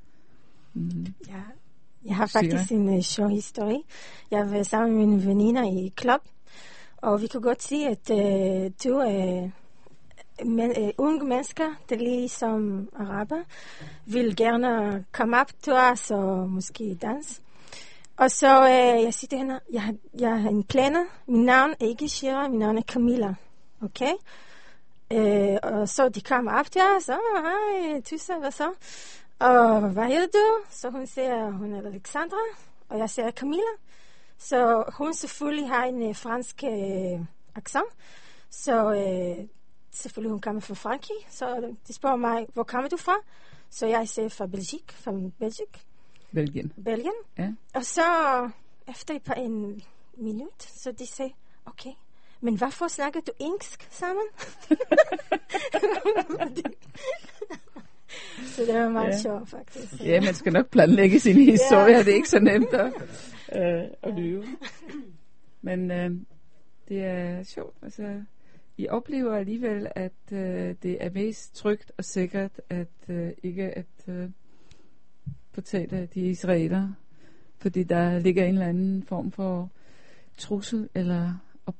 Mhm. Ja. Jeg har Siger faktisk en uh, sjov historie. Jeg var sammen med mine veninder i klub, og vi kunne godt sige, at uh, du er men, uh, unge mennesker, der ligesom araber, vil gerne komme op til os og måske danse. Og så uh, jeg siger til hende, jeg, har- jeg har en planer. Min navn er ikke Shira, min navn er Camilla. Okay? Uh, og så de kommer op til os, og hej, Tysse, hvad så? Og hvad hedder du? Så hun siger, hun er Alexandra, og jeg siger Camilla. Så hun selvfølgelig har en øh, fransk øh, accent. Så øh, selvfølgelig hun kommer fra Frankrig. Så de spørger mig, hvor kommer du fra? Så jeg siger fra Belgik, fra Belgik, Belgien. Belgien. Ja. Og så efter et par en minut, så de siger, okay, men hvorfor snakker du engelsk sammen? Så det var meget Ja. sjovt, faktisk. Ja, man skal nok planlægge sin historie, det er ikke så nemt at, øh, at lyve. Men øh, det er sjovt, altså, I oplever alligevel, at øh, det er mest trygt og sikkert, at øh, ikke at øh, fortælle de israeler, fordi der ligger en eller anden form for trussel eller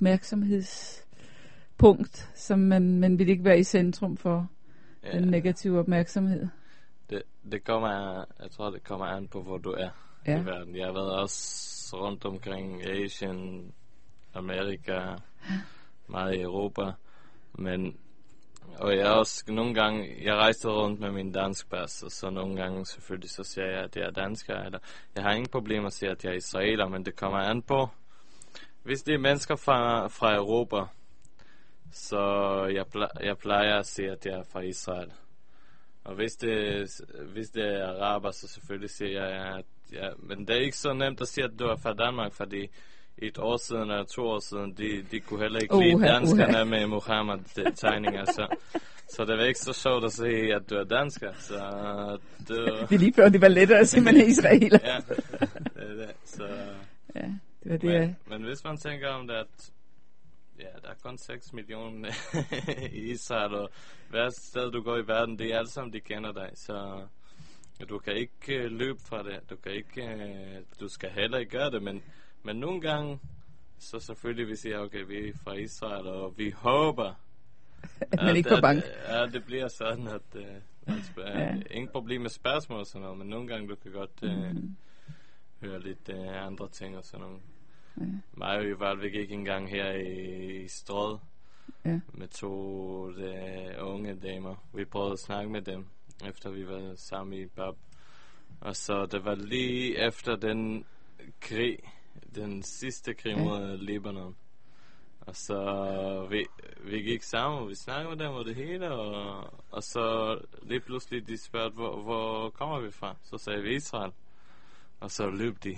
opmærksomhedspunkt, som man, man vil ikke være i centrum for. Ja. Den negative opmærksomhed. Det, det kommer, jeg tror, det kommer an på, hvor du er Ja. i verden. Jeg har været også rundt omkring Asien, Amerika, meget i Europa, men og jeg også nogle gange, jeg rejste rundt med min dansk pas, og så nogle gange selvfølgelig så siger jeg, at jeg er dansker, eller jeg har ingen problemer at sige, at jeg er israeler, men det kommer an på, hvis det er mennesker fra, fra Europa, så jeg, ple- jeg plejer at sige, at jeg er fra Israel. Og hvis det, hvis det er araber, så selvfølgelig siger jeg, at ja, men det er ikke så nemt at sige, at du er fra Danmark, fordi et år siden eller to år siden, de, de kunne heller ikke lide Uha, danskerne uha. med Muhammed-tegninger, så, så det var ikke så sjovt at se, at du er dansker, så du... Det er lige før, det var lettere at sige, man er israeler. Ja, det er det, så... Ja, det var det, jeg... Men, men hvis man tænker om det, at ja, der er kun seks millioner i Israel, og hver sted du går i verden, det er alle sammen, de kender dig, så du kan ikke uh, løbe fra det, du kan ikke, uh, du skal heller ikke gøre det, men, men nogle gange, så selvfølgelig vi siger, okay, vi er fra Israel, og vi håber, at man ikke får bank. Ja, det bliver sådan, at uh, man spørger, Ja. ingen problem med spørgsmål og sådan noget, men nogle gange du kan godt uh, Mhm. høre lidt uh, andre ting og sådan noget. Ja. Mig og Yuval, vi gik engang her i, i Strød Ja. med to de, unge damer. Vi prøvede at snakke med dem, efter vi var sammen i Bab. Og så det var lige efter den krig den sidste krig Ja. mod Libanon. Og så vi, vi gik sammen, og vi snakkede med dem og det hele, og, og så lige pludselig de spurgte, hvor, hvor kommer vi fra? Så sagde vi Israel. Og så løb de.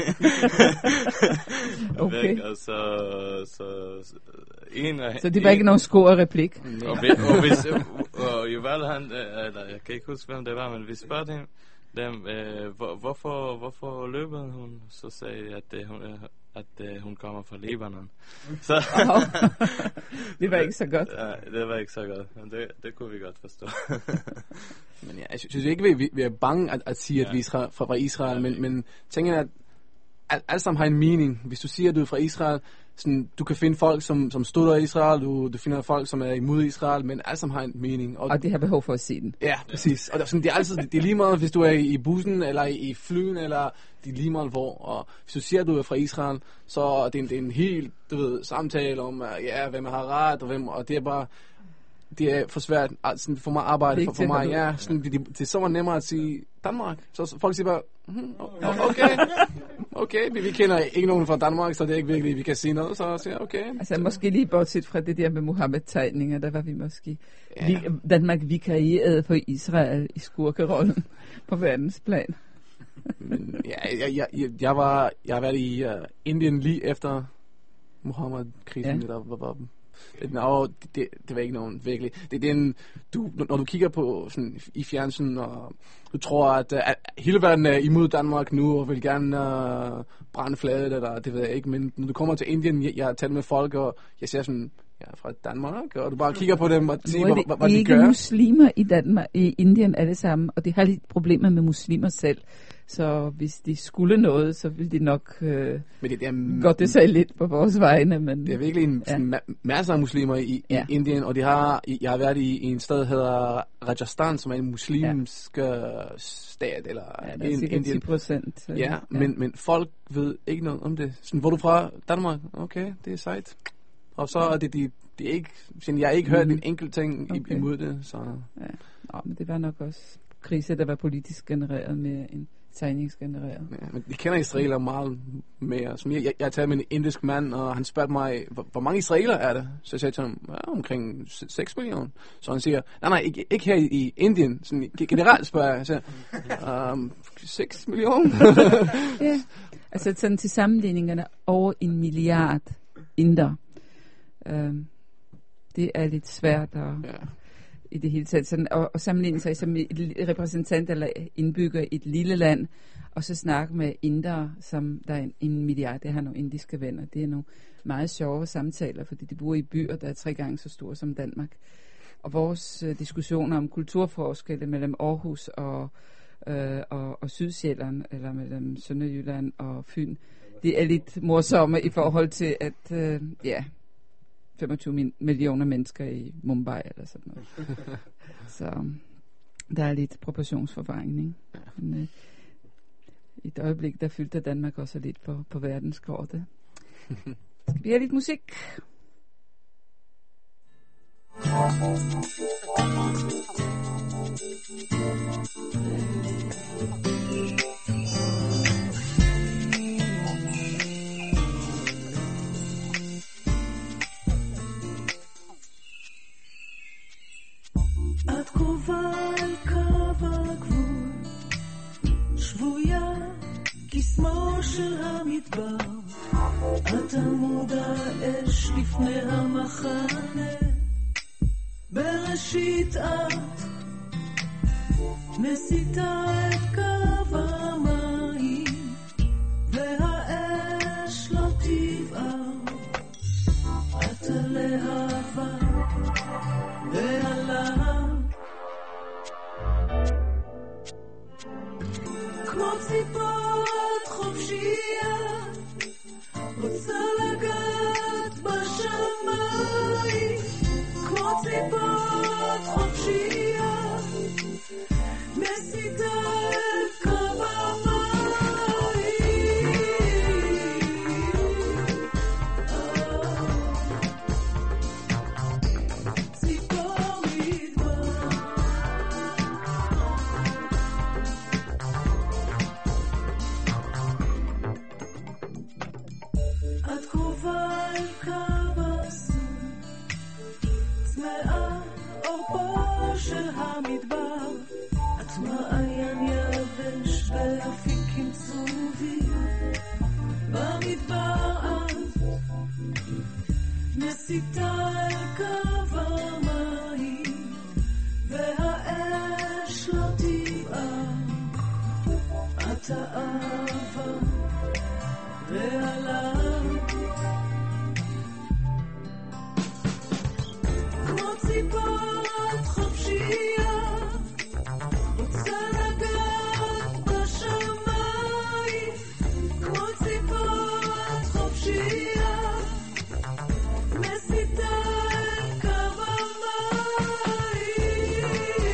Okay. Væk, og så, så, så en af, Så det var ikke nogen score replik. og, vi, og, hvis, og Yuval han, øh, eller jeg kan ikke huske hvem det var, men vi spurgte dem, dem øh, hvor, hvorfor, hvorfor løbede hun? Så sagde jeg, at, øh, hun, øh, at øh, hun kommer fra Libanon. Så Det var ikke så godt. Ja, det var ikke så godt, men det, det kunne vi godt forstå. Men ja, jeg synes synes ikke, vi, vi er bange at, at sige, at Ja. vi er fra, fra, fra Israel, Ja, men, det- men tænker, at alt, alt sammen har en mening. Hvis du siger, at du er fra Israel, sådan, du kan finde folk, som, som støtter Israel, du, du finder folk, som er imod Israel, men alt sammen har en mening. Og, Og de har behov for at se den. ja, præcis. Og det, er sådan, det er altid, det er lige meget, hvis du er i, i bussen, eller i, i flyen, eller det er lige meget hvor. Og hvis du siger, at du er fra Israel, så er det en, det er en helt, du ved, samtale om, uh, ja, hvem har ret, og hvem, og det er bare, det er for svært, altså for mig arbejde, Det er for, ikke for til at mig, holde ud. ja, sådan, det, det, det er så meget nemmere at sige Danmark. Så så folk siger bare, mm, okay, okay, vi, vi kender ikke nogen fra Danmark, så det er ikke virkelig, vi kan sige noget, så siger jeg, okay. Altså måske lige bortset fra det der med Mohammed-tegninger, der var vi måske Ja. vi, Danmark vikarierede for Israel i skurkerollen på verdensplan. Men, ja, jeg, jeg, jeg, jeg, var, jeg har været i uh, Indien lige efter Muhammad-krisen, Ja. ja. der var, var no, det, det, det var ikke nogen virkelig. Det er den, du, når du kigger på sådan, i fjernsyn, og du tror, at, at hele verden er imod Danmark nu, og vil gerne uh, brænde flaget, eller det ved jeg ikke, men når du kommer til Indien, jeg, jeg har talt med folk, og jeg ser sådan, jeg er fra Danmark, og du bare kigger på dem og Nu siger, er hvad, det hvad de ikke gør. muslimer i Danmark, i Indien alle sammen, og de har lidt problemer med muslimer selv. Så hvis de skulle noget, så ville de nok øh, Men det, det er, godt det sig lidt på vores vegne. Men Det er virkelig en, Ja. ja. ma- masser af muslimer i, Ja. i Indien, og de har, jeg har været i, i en sted, der hedder Rajasthan, som er en muslimsk ja. stat, eller ja, der er en, cirka ti Indien. procent. øh, Ja, men, men folk ved ikke noget om det. Sådan, hvor er du fra? Danmark? Okay, det er sejt. Og så er det de, de ikke, sådan, jeg har ikke hørt Mhm. en enkelt ting Okay. okay. imod det, så Nå, men det var nok også krise, der var politisk genereret mere end tegningsgenereret. ja, men jeg kender israeler meget mere. Som jeg, jeg, jeg har talt med en indisk mand, og han spurgte mig, hvor, hvor mange israeler er det? Så jeg sagde til ham, ja, omkring seks millioner. Så han siger, nej, nej, ikke, ikke her i, i Indien. Sådan, generelt spørger jeg. Jeg siger, um, seks millioner? Ja, altså sådan til sammenligningerne over en milliard inder. Øhm, det er lidt svært at, Ja. i det hele taget sådan, at, at sammenligne sig som et li- repræsentant eller indbygger i et lille land, og så snakke med indere, som der er en, en milliard. Det har nogle indiske venner. Det er nogle meget sjove samtaler, fordi de bor i byer, der er tre gange så store som Danmark. Og vores øh, diskussioner om kulturforskelle mellem Aarhus og, øh, og, og Sydsjælland, eller mellem Sønderjylland og Fyn, det er lidt morsomme i forhold til, at øh, ja, femogtyve min- millioner mennesker i Mumbai eller sådan noget. Så der er lidt proportionsforvrængning. Men øh, i et øjeblik, der fyldte Danmark også lidt på, på verdenskortet. Skal vi have lidt musik? את קרובה על קו הגבול, שבויה קסמו של המדבר, את עמוד האש לפני המחנה, בראשית את מסיתה את קו המים, והאש לא תבער, את הלהבה ועליו כמו ציפורת חופשייה רוצה לגעת בשמיים, כמו ציפורת חופשייה מסיתה את באור של המדבר, את מעיין יבש באפיקים צהובים. במדבר את מסיתה אל קו המים, והאש לא תבער. את האהבה רעלה, כמו ציפור את חופשייה, רוצה לגעת בשמיים. כמו ציפור את חופשייה, מסיתה אל קו המים.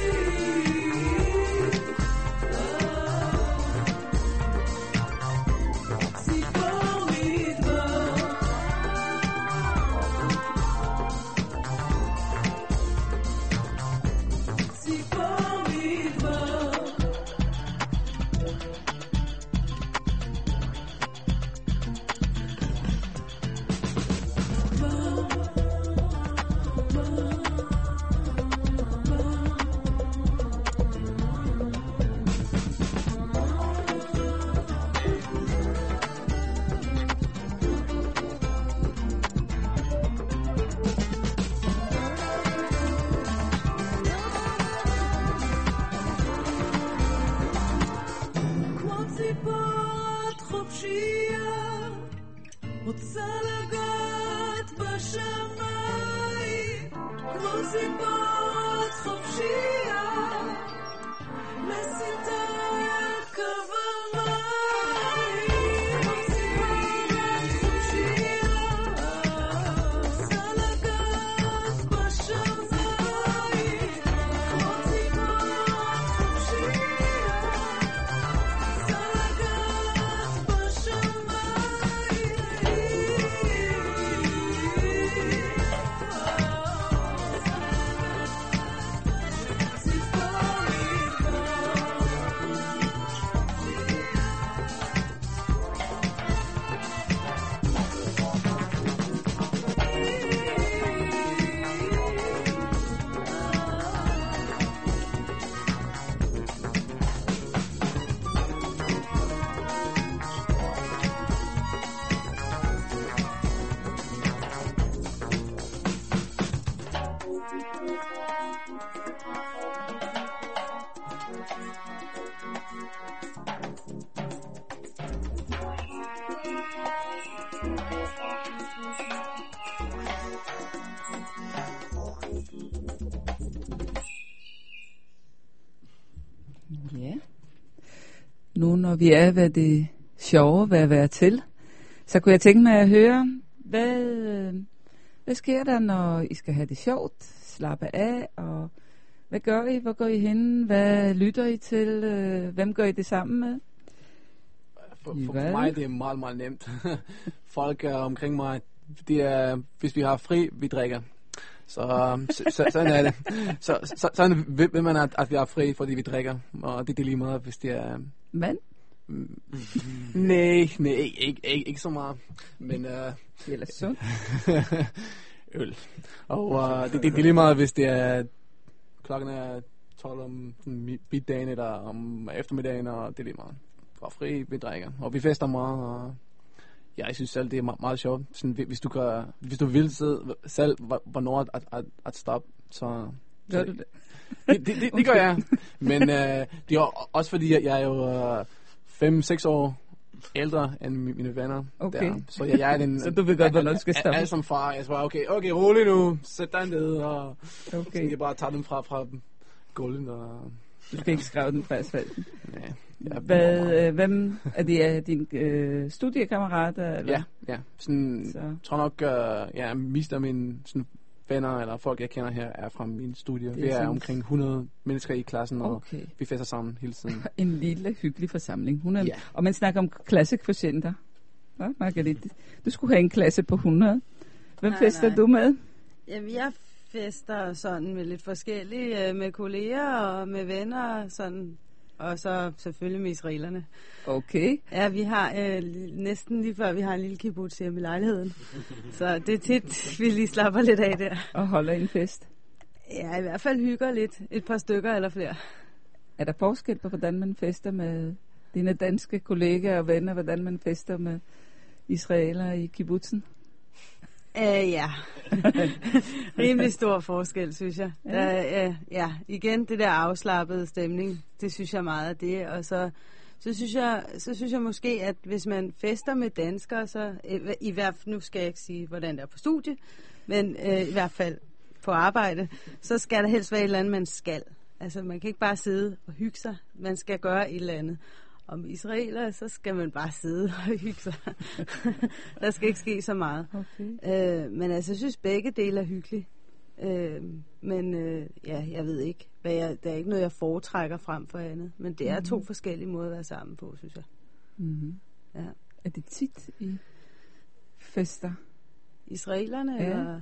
ציפור מדבר, ציפור מדבר. כמו ציפור את חופשייה, רוצה לגעת בשמיים. כמו ציפור את חופשייה, מסיתה אל קו המים. כמו ציפור את חופשייה, רוצה לגעת בשמיים. כמו ציפור את חופשייה, רוצה לגעת בשמיים. ציפור Ja. Nu når vi er ved det sjove ved at være til, så kunne jeg tænke mig at høre, hvad, øh, hvad sker der, når I skal have det sjovt, slappe af, og hvad gør I, hvor går I hen, hvad lytter I til, øh, hvem gør I det sammen med? For, for, for mig det er meget, meget nemt. Folk er omkring mig, det er, hvis vi har fri, vi drikker. Så, så, så sådan er det. Så, så sådan ved man, at, at vi har fri, fordi vi drikker. Og det, det er lige meget, hvis det er... Mand? Mm, nej, nej, ikke, ikke, ikke, ikke så meget. Men... Uh, det er sundt. Øl. Og uh, det, det, det er lige meget, hvis det er... Klokken er tolv om middagen eller om eftermiddagen, og det er lige meget. Og fri, vi drikker. Og vi fester meget, og... Ja, jeg synes selv, det er meget, meget sjovt. Sådan, hvis, du gør, hvis du vil sidde selv, hvornår at, at, at stoppe, så... Gør du det? Det, det, det, det gør jeg. Men uh, det er også fordi, jeg, jeg er jo fem seks uh, år ældre end mine venner. Okay. Der. Så jeg, jeg er den... så du ved godt, hvornår du skal stoppe? Jeg er som far. Jeg svarer, okay, okay, rolig nu. Sæt dig ned, og... Okay. Så jeg bare tager dem fra, fra gulvet, og... Du skal ikke skrive den på asfalten? Nej. Ja, Hvad, øh, hvem er det af dine øh, studiekammerater? Eller? Ja, ja. Sådan, så. Jeg tror nok, øh, ja, mest af mine sådan, venner eller folk, jeg kender her, er fra min studie. Vi er sådan omkring hundrede mennesker i klassen, og okay. Vi fester sammen hele tiden. En lille, hyggelig forsamling. hundrede. Ja. Og man snakker om klassekvotienter. Ja, Margrethe, du skulle have en klasse på hundrede. Hvem nej, fester nej. du med? Jamen, jeg fester sådan med lidt forskellige, med kolleger og med venner, sådan... Og så selvfølgelig med israelerne. Okay. Ja, vi har øh, næsten lige før, vi har en lille kibbutz hjemme i lejligheden. Så det er tit, vi lige slapper lidt af der. Og holder en fest. Ja, i hvert fald hygger lidt. Et par stykker eller flere. Er der forskel på, hvordan man fester med dine danske kollegaer og venner, hvordan man fester med israelere i kibbutzen? Uh, ja, rimelig stor forskel, synes jeg. Ja. Der, uh, ja, igen det der afslappede stemning, det synes jeg meget af det. Og så, så, synes jeg, så synes jeg måske, at hvis man fester med danskere, så i, i hvert fald, nu skal jeg ikke sige, hvordan det er på studie, men uh, i hvert fald på arbejde, så skal der helst være et eller andet, man skal. Altså, man kan ikke bare sidde og hygge sig. Man skal gøre et eller andet. Om israeler, så skal man bare sidde og hygge sig. Der skal ikke ske så meget. Okay. Øh, men altså, jeg synes, begge dele er hyggelige. Øh, men øh, ja, jeg ved ikke. Hvad jeg, der er ikke noget, jeg foretrækker frem for andet. Men det er mm-hmm. to forskellige måder at være sammen på, synes jeg. Mm-hmm. Ja. Er det tit i fester? Israelerne? Ja. Eller?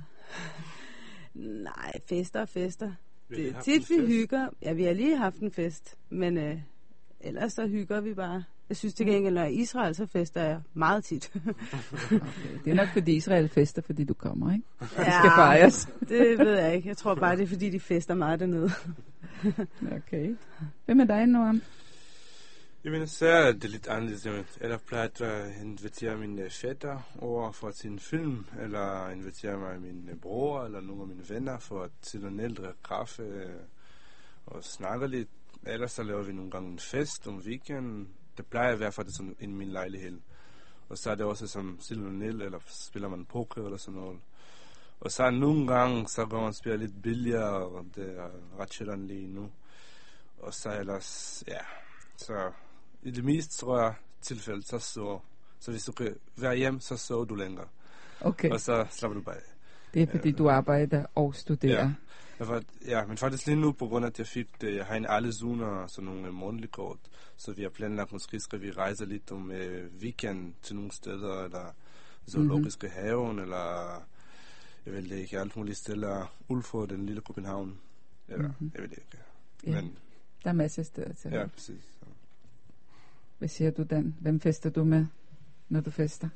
Nej, fester og fester. Vi Det har er tit, haft en vi fest. hygger. Ja, vi har lige haft en fest, men øh, ellers så hygger vi bare. Jeg synes til gengæld, når jeg er i Israel, så fester jeg meget tit. Okay. Det er nok fordi Israel fester, fordi du kommer, ikke? Ja, Det skal fejres. Det ved jeg ikke. Jeg tror bare, det er fordi, de fester meget dernede. Okay. Hvem er dig, Noam? Jamen, så er det lidt anderledes. Jamen, eller plejer at invitere mine fætter over for at se en film, eller invitere mig min bror, eller nogle af mine venner for at til en ældre kaffe øh, og snakke lidt. Ellers så laver vi nogle gange en fest om weekenden. Det plejer at være for det sådan i min lejlighed. Og så er det også som Silonel, eller spiller man poker eller sådan noget. Og så nogle gange, så går man og spiller lidt billigere, og det er ret sjældent lige nu. Og så ellers, ja, så i det meste, tror jeg, tilfælde, så så. Så hvis du kan være hjem, så så du længere. Okay. Og så slapper du bare af. Det er fordi, du arbejder og studerer. Ja. Men for- Ja, men faktisk lige nu, på grund af, at jeg fik det, jeg har en alle zoner, sådan nogle månedlige kort, så vi har planlagt, måske skal vi rejse lidt om øh, weekend til nogle steder, eller zoologiske mm-hmm. haven, eller jeg ved det ikke, alt muligt steder, Ulford, den lille København, eller Mhm. jeg ved det ikke. Ja. Men Der er masser af steder til. ja, præcis. Så. Hvad siger du, Dan? Hvem fester du med, når du fester?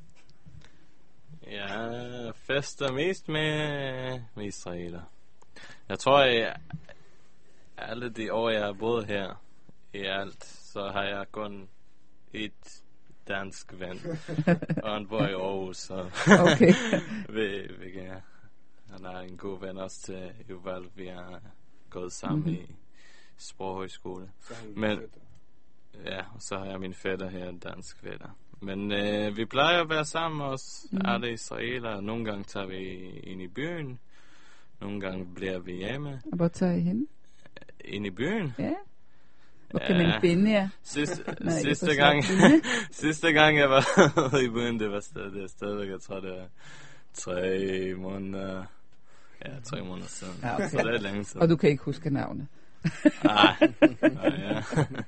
Jeg fester mest med, med israeler. Jeg tror, jeg, alle de år, jeg har boet her, i alt, så har jeg kun et dansk ven. Og han bor i Aarhus, så Okay. vi, vi kan, han er en god ven også til Juval. Vi har gået sammen Mhm. i sproghøjskole. Så har vi Men- fætter. Ja, og så har jeg min fætter her, en dansk fætter. Men øh, vi plejer at være sammen også, Mhm. mm. alle israeler. Nogle gange tager vi ind i byen, nogle gange bliver vi hjemme. Og hvor tager I hen? Ind i byen? Ja. Hvor kan Ja. man finde jer? Sidste, Nej, sidste, jeg gang, forstår. sidste gang jeg var i byen, det var stadig, det er stadigvæk, jeg tror det var tre måneder, ja, tre måneder siden. Ja, okay. Så det er længe siden. Og du kan ikke huske navnet? Nej, nej, ja.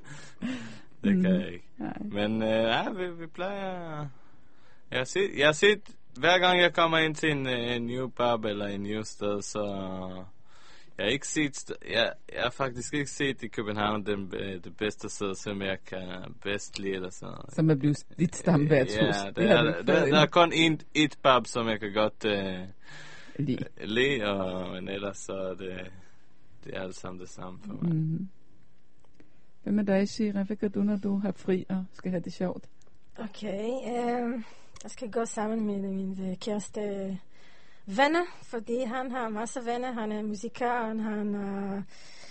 Det kan jeg ikke. Nej. Men øh, ja, vi, vi plejer... Jeg har, set, jeg har set, hver gang jeg kommer ind til en, øh, en new pub eller en new sted, så... Jeg har ikke set... st- Jeg, jeg har faktisk ikke set i København den, øh, det bedste sted, som jeg kan bedst lide eller sådan noget. Som er blevet dit stamværtshus. Ja, Det der, har er, du ikke der, fået der er endnu. kun en, et pub, som jeg kan godt øh, Lige. lide, og, men ellers så er det, det er alt sammen det samme for mig. Mhm. Hvad med dig, Shira? Hvad gør du, når du har fri og skal have det sjovt? Okay, øh, jeg skal gå sammen med min øh, kæreste venner, fordi han har masser af venner. Han er musiker, og han har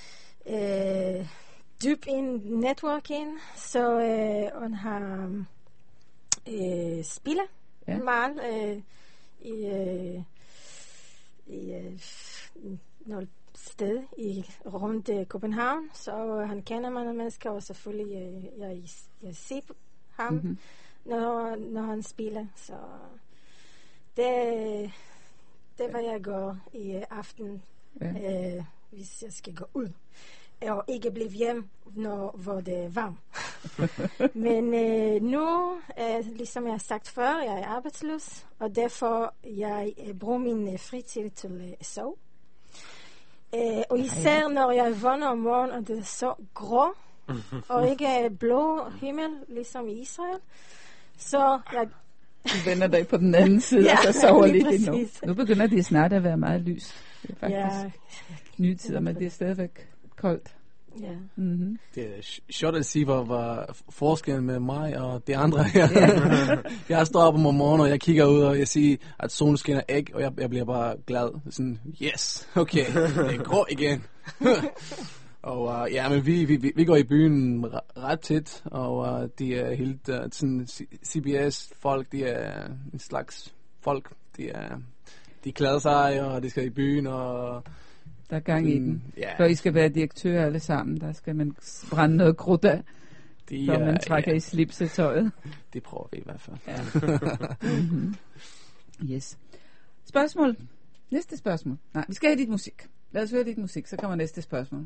øh, dyb i networking, så øh, han har øh, spiller Ja. ja. meget øh, i, øh, i øh, noget sted i rundt øh, København, så øh, han kender mange mennesker, og selvfølgelig øh, jeg, jeg ser ham, Mhm. når, når han spiller. Så det, det er, hvad jeg gør i øh, aften, Ja. øh, hvis jeg skal gå ud. Og ikke blive hjem, når, hvor det er varmt. Men øh, nu, øh, ligesom jeg har sagt før, jeg er arbejdsløs, og derfor jeg øh, bruger min øh, fritid til øh, at sove. Øh, og især når jeg vågner om morgenen, og det er så grå, og ikke blå himmel, ligesom i Israel, så jeg, Du vender dig på den anden side, Ja, og så sover lige lidt endnu. præcis. Nu begynder det snart at være meget lyst. Det er faktisk Ja. nye tider, men det er stadigvæk koldt. Ja. Mm-hmm. Det er sh- sjovt at sige, hvad var forskellen med mig og de andre her. Jeg står op om morgenen, og jeg kigger ud, og jeg siger, at solen skinner ikke, og jeg, jeg bliver bare glad. Sådan, yes, okay, det er grå igen. Og uh, ja, men vi, vi, vi går i byen re- ret tit, og uh, de er helt uh, sådan C B S-folk, de er en slags folk. De, er, de klæder sig, og de skal i byen, og... Der er gang i Mm, den. ja. For I skal være direktører alle sammen. Der skal man brænde noget krudt af, De, før man uh, trækker ja, i slipsetøjet. det prøver vi i hvert fald. Ja. Mm-hmm. Yes. Spørgsmål. Næste spørgsmål. Nej, vi skal have dit musik. Lad os høre dit musik, så kommer næste spørgsmål.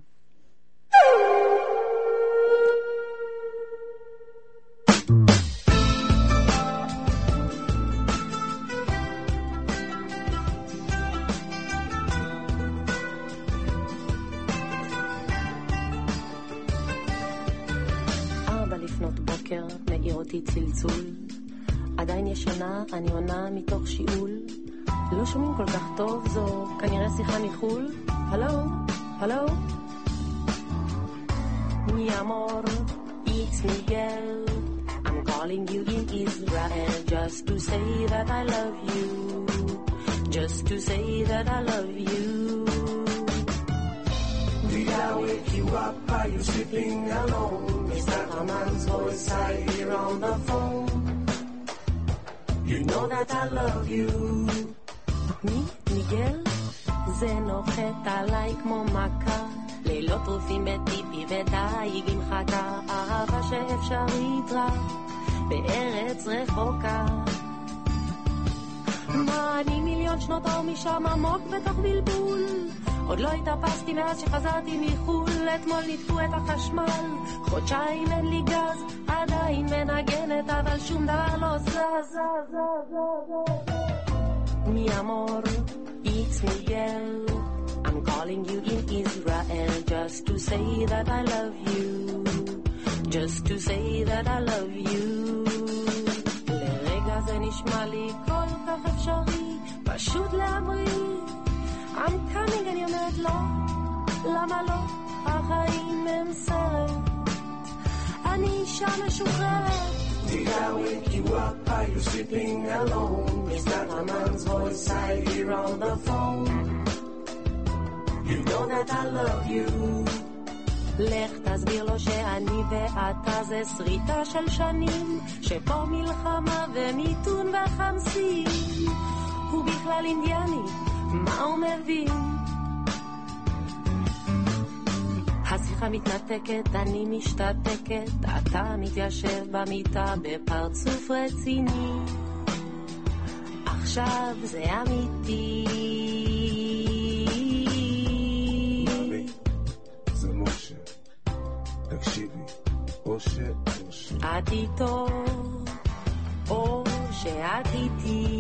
ארבע לפנות בוקר מאיר אותי צלצול, עדיין ישנה, אני עונה מתוך שיעול, לא שומעים כל כך טוב, זו כנראה שיחה מחול. הלו, הלו, mi amor, it's Miguel, I'm calling you in Israel just to say that I love you, just to say that I love you. Did I wake you up? Are you sleeping alone? Is that a man's voice I hear on the phone? You know that I love you. מי? מיגל? זה נוחת עליי כמו מכה, לילות טרופים בטיפי ודייג עם חכה, אהבה שאפשרית רק בארץ רחוקה. מה אני מיליון שנות אור משם עמוק בתוך בלבול, עוד לא התאפסתי מאז שחזרתי מחול, אתמול ניתקו את החשמל, חודשיים אין לי גז, עדיין מנגנת אבל שום דבר לא זז. Mi amor, it's Miguel, I'm calling you in Israel just to say that I love you, just to say that I love you. לרגע זה נשמע לי כל כך אפשרי, פשוט להמריא, I'm coming, אני אומרת לא, למה לא? החיים הם סרט, אני אישה משוחררת. Did I wake you up? Are you sleeping alone? Is that a man's voice I hear on the phone? You know that I love you. לך תסביר לו שאני ואתה זה שריטה של שנים, שפה מלחמה ומיתון וחמסים, הוא בכלל אינדיאני, מה הוא מבין? השיחה מתנתקת, אני משתתקת, אתה מתיישב במיטה בפרצוף רציני, עכשיו זה אמיתי. זה משה, תקשיבי, או ש... את איתו, או שאת איתי.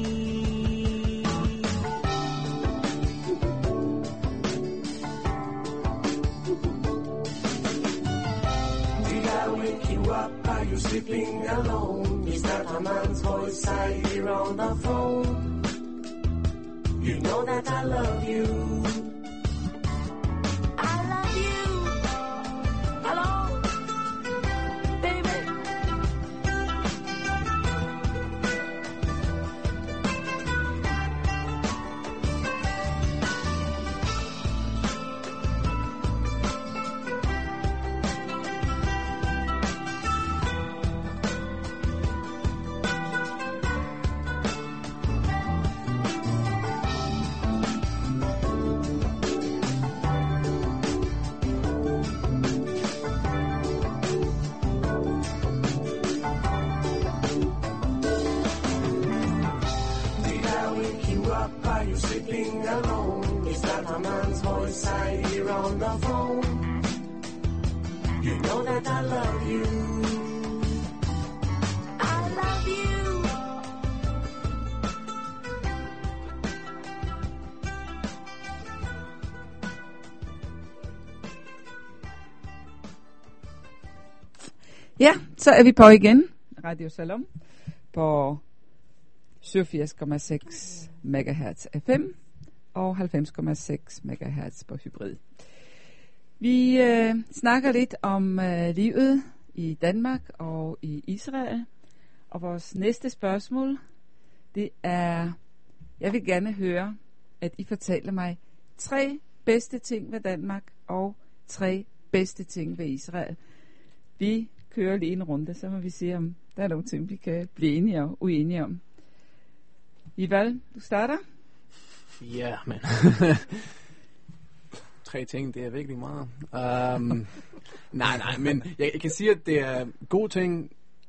Up, are you sleeping alone? Is that a man's voice I hear on the phone? You know that I love you. I love you. Hello, baby. Sleeping alone, is that a man's voice I hear on the phone? You know that I love you. I love you. Ja, så er vi på igen. Radio Salom på syvogfirs komma seks megahertz F M og halvfems komma seks megahertz på hybrid. Vi øh, snakker lidt om øh, livet i Danmark og i Israel. Og vores næste spørgsmål, det er, jeg vil gerne høre, at I fortæller mig tre bedste ting ved Danmark og tre bedste ting ved Israel. Vi kører lige en runde, så må vi se, om der er nogle ting, vi kan blive enige og uenige om. Ival, du starter? Ja, yeah, men... tre ting, det er virkelig meget. Um, nej, nej, men jeg, jeg kan sige, at det er gode ting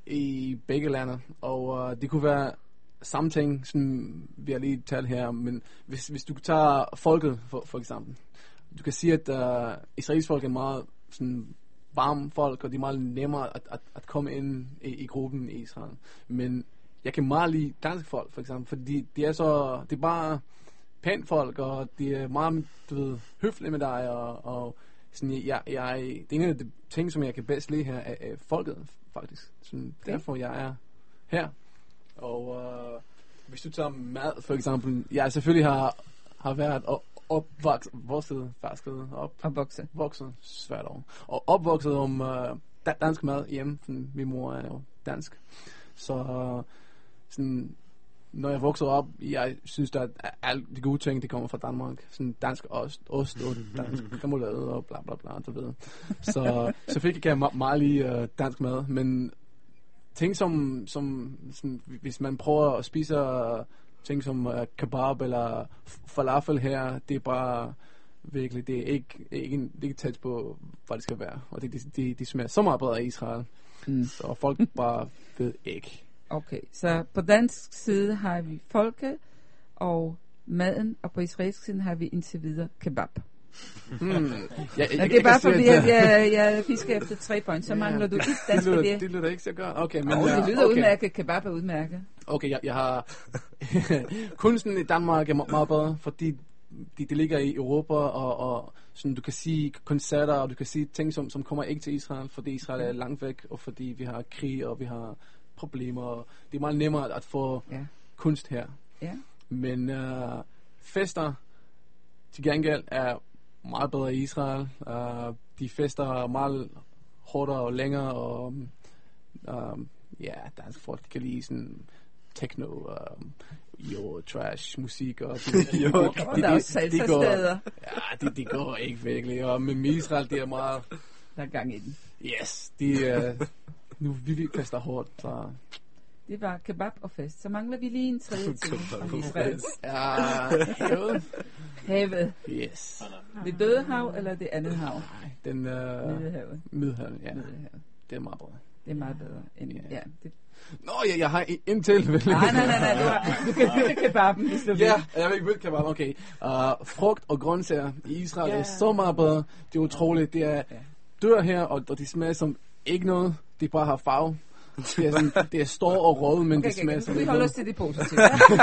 i begge lande, og uh, det kunne være samme ting, som vi har lige talt her, men hvis, hvis du tager folket, for, for eksempel, du kan sige, at uh, israelsk folk er meget sådan varme folk, og de er meget nemmere at, at, at komme ind i, i gruppen i Israel. Men jeg kan meget lide dansk folk, for eksempel, fordi de er så, det er bare pænt folk, og de er meget, du ved, høflige med dig, og, og sådan, jeg, jeg, det er en af de ting, som jeg kan bedst lide her, er, er folket, faktisk. Sådan, okay. Derfor jeg er her. Og uh, hvis du tager mad, for eksempel, jeg selvfølgelig har, har været op, opvokset, vokset, fasket, op, opvokset, vokset, svært over, og opvokset om uh, dansk mad hjemme, for min mor er jo dansk. Så uh, sådan, når jeg voksede op, jeg synes, at alle de gode ting, de kommer fra Danmark. Sådan dansk ost, ost og dansk remoulade og bla bla bla, du ved. Så selvfølgelig kan jeg meget lide uh, dansk mad, men ting som, som sådan, hvis man prøver at spise uh, ting som uh, kebab eller falafel her, det er bare virkelig, det er ikke, ikke, det er ikke tæt på, hvad det skal være. Og det, det, det, det smager så meget bedre i Israel. Mm. Så folk bare ved ikke. Okay, så på dansk side har vi folket og maden, og på israelsk side har vi indtil videre kebab. Mm. Ja, jeg, jeg, det er bare fordi, at jeg, jeg fisker efter tre point, så ja, mangler du et dansk det. Det. Det lyder ikke så godt. Okay, men oh, ja, det lyder okay. udmærket. Kebab er udmærket. Okay, jeg, jeg har... Kunsten i Danmark er meget bedre, fordi de, de ligger i Europa, og, og sådan, du kan sige koncerter, og du kan sige ting, som, som kommer ikke til Israel, fordi Israel er langt væk, og fordi vi har krig, og vi har problemer. Det er meget nemmere at få ja. kunst her. Ja. Men uh, fester til gengæld er meget bedre i Israel. Uh, de fester er meget hårdere og længere, og um, ja, dansk folk kan lide sådan techno, um, jo, trash, musik, og de, de, jo, de, de, de, de, de går, ja, de, de går ikke virkelig, og med Israel, det er meget... Der er gang i den. Yes, de, uh, nu vi vi fester hårdt, så... Det var kebab og fest. Så mangler vi lige en tredje ting om Israel. Ja, havet. Havet. Yes. Det døde hav, eller det andet hav? Nej, den... Uh, Middelhavet. Middelhavet, ja. Middelhavet. Det er meget bedre. Det er meget bedre end... Yeah. Ja, det... Nå, ja, jeg har en til. Nej, nej, nej, nej. Du, har, du kan bytte kebaben, hvis du vil. Ja, jeg vil ikke bytte kebaben, okay. Uh, frugt og grøntsager i Israel yeah. er så meget bedre. Det er utroligt. Det er dør her, og, og de smager som ikke noget. De bare har farve. Det er, sådan, det er stor og rød, men okay, det smager okay, som ikke noget. Vi holder os til det positive.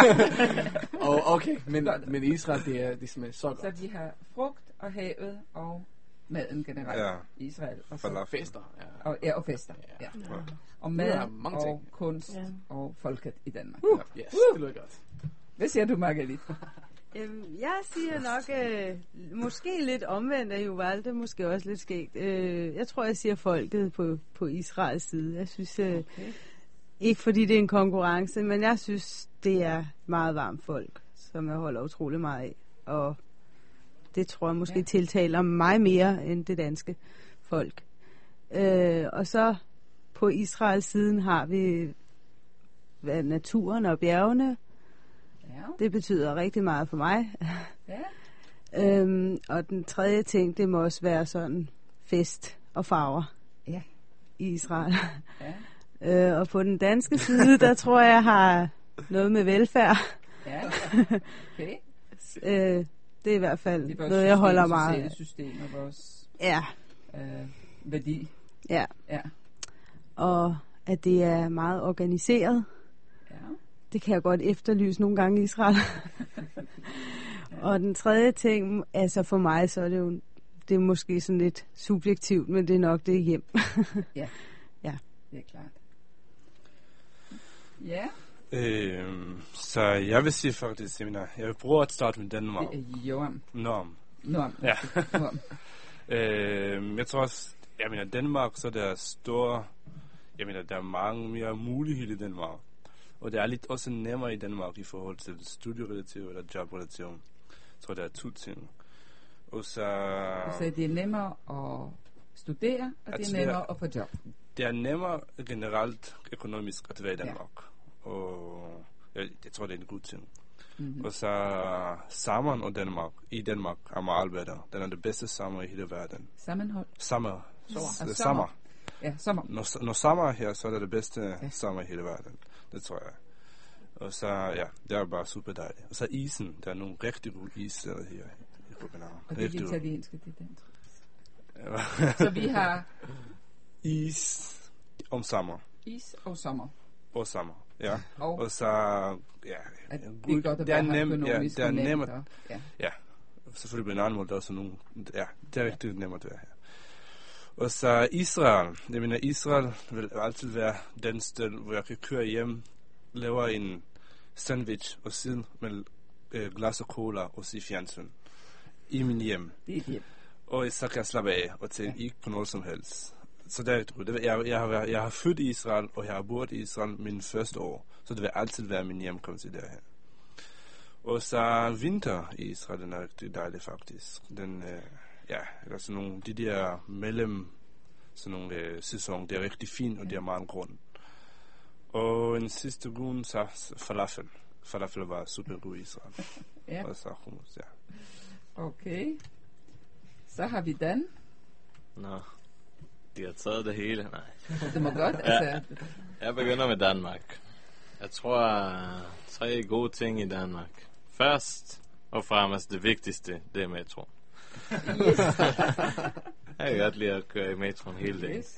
oh, okay, men, men Israel, det, er, det smager så godt. Så de har frugt og havet og maden generelt ja. i Israel. Og så fester. Ja. Og, ja, og fester. Ja. Ja. Ja. Og mad og ting. kunst ja. og folket i Danmark. Uh, yes, uh. det lyder godt. Hvad siger du, Margrethe? Øhm, jeg siger nok, øh, måske lidt omvendt af Yuval, måske også lidt skægt. Øh, jeg tror, jeg siger folket på, på Israels side. Jeg synes, øh, okay. ikke fordi det er en konkurrence, men jeg synes, det er meget varmt folk, som jeg holder utrolig meget af. Og det tror jeg måske ja. tiltaler mig mere end det danske folk. Øh, og så på Israels siden har vi hvad, naturen og bjergene. Ja. Det betyder rigtig meget for mig. Ja. øhm, og den tredje ting, det må også være sådan fest og farver ja. i Israel. Ja. øh, og på den danske side, der tror jeg, jeg har noget med velfærd. Ja. Okay. øh, det er i hvert fald noget, system, jeg holder meget af. System og vores ja. øh, værdi. Ja. ja. Og at det er meget organiseret. Ja. Det kan jeg godt efterlyse nogle gange i Israel. ja. Og den tredje ting, altså for mig, så er det jo det er måske sådan lidt subjektivt, men det er nok det hjem. ja. ja, det er klart. Ja, Øhm, så jeg vil sige faktisk, jeg, mener, jeg vil prøve at starte med Danmark. Det er Joam. Norm. Norm. Ja. Norm. øhm, jeg tror også, jeg mener, Danmark, så der er store, jeg mener, der er mange mere muligheder i Danmark. Og det er lidt også nemmere i Danmark i forhold til studierelativt eller jobrelativt. Jeg tror, der er to ting. Og så... Så det er nemmere at studere, og det er nemmere at få job. Det er nemmere generelt økonomisk at være i Danmark. Ja. Og jeg, jeg tror, det er en god ting. Mm-hmm. Og så sommeren og Danmark, i Danmark er meget bedre. Den er det bedste sommer i hele verden. Sammenhold? Sommer. Sommer. Sommer. Ja, sommer. Når, når sommer er her, så er det det bedste ja. sommer i hele verden. Det tror jeg. Og så, ja, det er bare super dejligt. Og så isen. Der er nogle rigtig gode issteder her i København. Og det er italienske, det er den. Ja. Så vi har... Is om sommer. Is og sommer. Og sommer, ja. Og, og så, ja. At det er godt at det er nemt, økonomisk ja, det er nemt. Ja. ja. Selvfølgelig på en anden måde, der er også nogle, ja, det er rigtig ja. nemt at være her. Og så Israel. Jeg mener, Israel vil altid være den sted, hvor jeg kan køre hjem, laver en sandwich og sidde med øh, glas og cola og se fjernsyn i min hjem. Det er hjem. Og så kan jeg slappe af og tænke ja. ikke på noget som helst. Så det er, jeg, jeg, har været, jeg har født i Israel, og jeg har boet i Israel min første år. Så det vil altid være min hjemkomst derhen. Og så vinter i Israel, den er rigtig dejlig faktisk. Den, øh, ja, der er sådan nogle, de der mellem sådan nogle øh, sæson, det er rigtig fint, og det er meget grund. Og en sidste grund, så falafel. Falafel var super god i Israel. Ja. Og så hummus, ja. Okay. Så har vi Dan. Nå, de har taget det hele. Nej. Det må godt, altså. Ja, jeg begynder med Danmark. Jeg tror, tre gode ting i Danmark. Først og fremmest det vigtigste, det er metro. Yes. Jeg kan godt lide at køre i metroen hele dagen. Yes.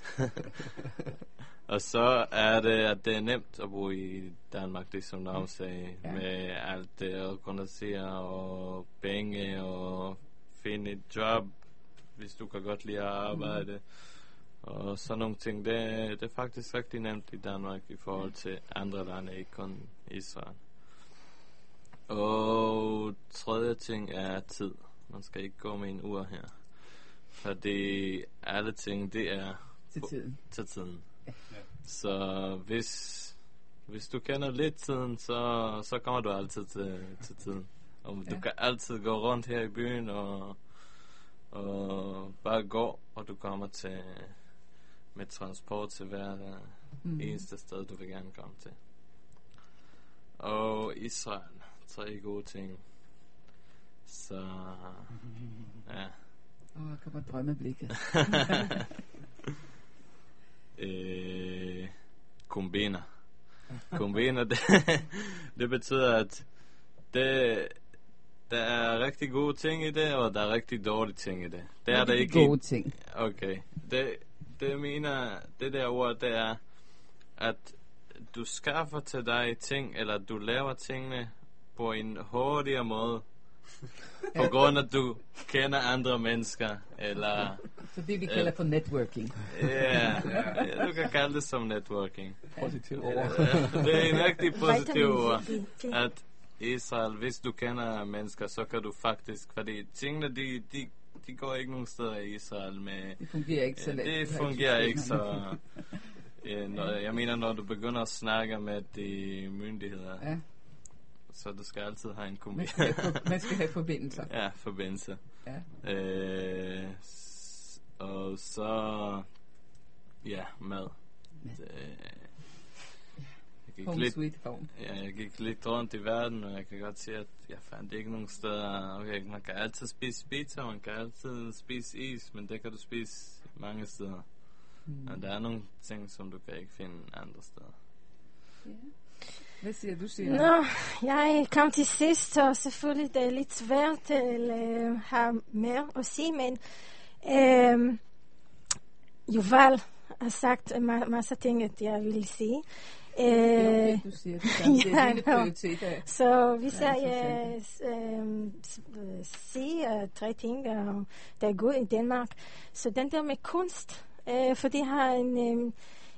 Og så er det, at det er nemt at bo i Danmark, det som Norm sagde, ja. Med alt det at organisere og penge og finde et job, hvis du kan godt lide at arbejde. Mm. Og sådan nogle ting, det, det er faktisk rigtig nemt i Danmark i forhold til andre lande, ikke kun Israel. Og tredje ting er tid. Man skal ikke gå med en ur her. Fordi alle ting, det er til tiden. Til tiden. Ja. Så hvis, hvis du kender lidt tiden, så, så kommer du altid til, til tiden. Og ja. Du kan altid gå rundt her i byen og, og bare gå, og du kommer til med transport til hver mm. eneste sted, du vil gerne komme til. Og Israel, tre gode ting. Så, ja. Åh, oh, kommer drømmeblikket. øh, kombiner. Kombiner, det, det betyder, at det, der er rigtig gode ting i det, og der er rigtig dårlige ting i det. Det er der ikke gode ting. Okay. Det, det mener, det der ord, det er, at du skaffer til dig ting, eller du laver tingene på en hurtigere måde, på grund af, at du kender andre mennesker, eller... Så det vi kalder øh, for networking. Ja, yeah, du kan kalde det som networking. Positivt ord. Det er en rigtig positiv ord, at Israel, hvis du kender mennesker, så kan du faktisk, fordi tingene, de, de, de går ikke nogen steder i Israel med... Det fungerer ikke så let. Det fungerer ikke så... Ja, når, jeg mener, når du begynder at snakke med de myndigheder, ja. Så du skal altid have en kombination. Man skal have, man skal have forbindelser. Ja, forbindelser. Ja. Øh, s- og så... Ja, mad. Det, jeg gik home lidt, sweet home. Ja, jeg gik lidt rundt i verden, og jeg kan godt se, at jeg fandt ikke nogen steder... Okay, man kan altid spise pizza, man kan altid spise is, men det kan du spise mange steder. Mm. Og der er nogle ting, som du kan ikke finde andre steder. Ja. Hvad siger du, siger? Nå, jeg kom til sidst, og selvfølgelig det er lidt svært at uh, have mere at sige, men uh, Yuval har sagt en ma- masse ting, at jeg vil sige. Uh, det er okay, du siger det. Det er dine prioriteter. Så hvis ja, jeg uh, uh, siger uh, tre ting, uh, der er gode i Danmark, så den der med kunst, uh, for de har en... Um,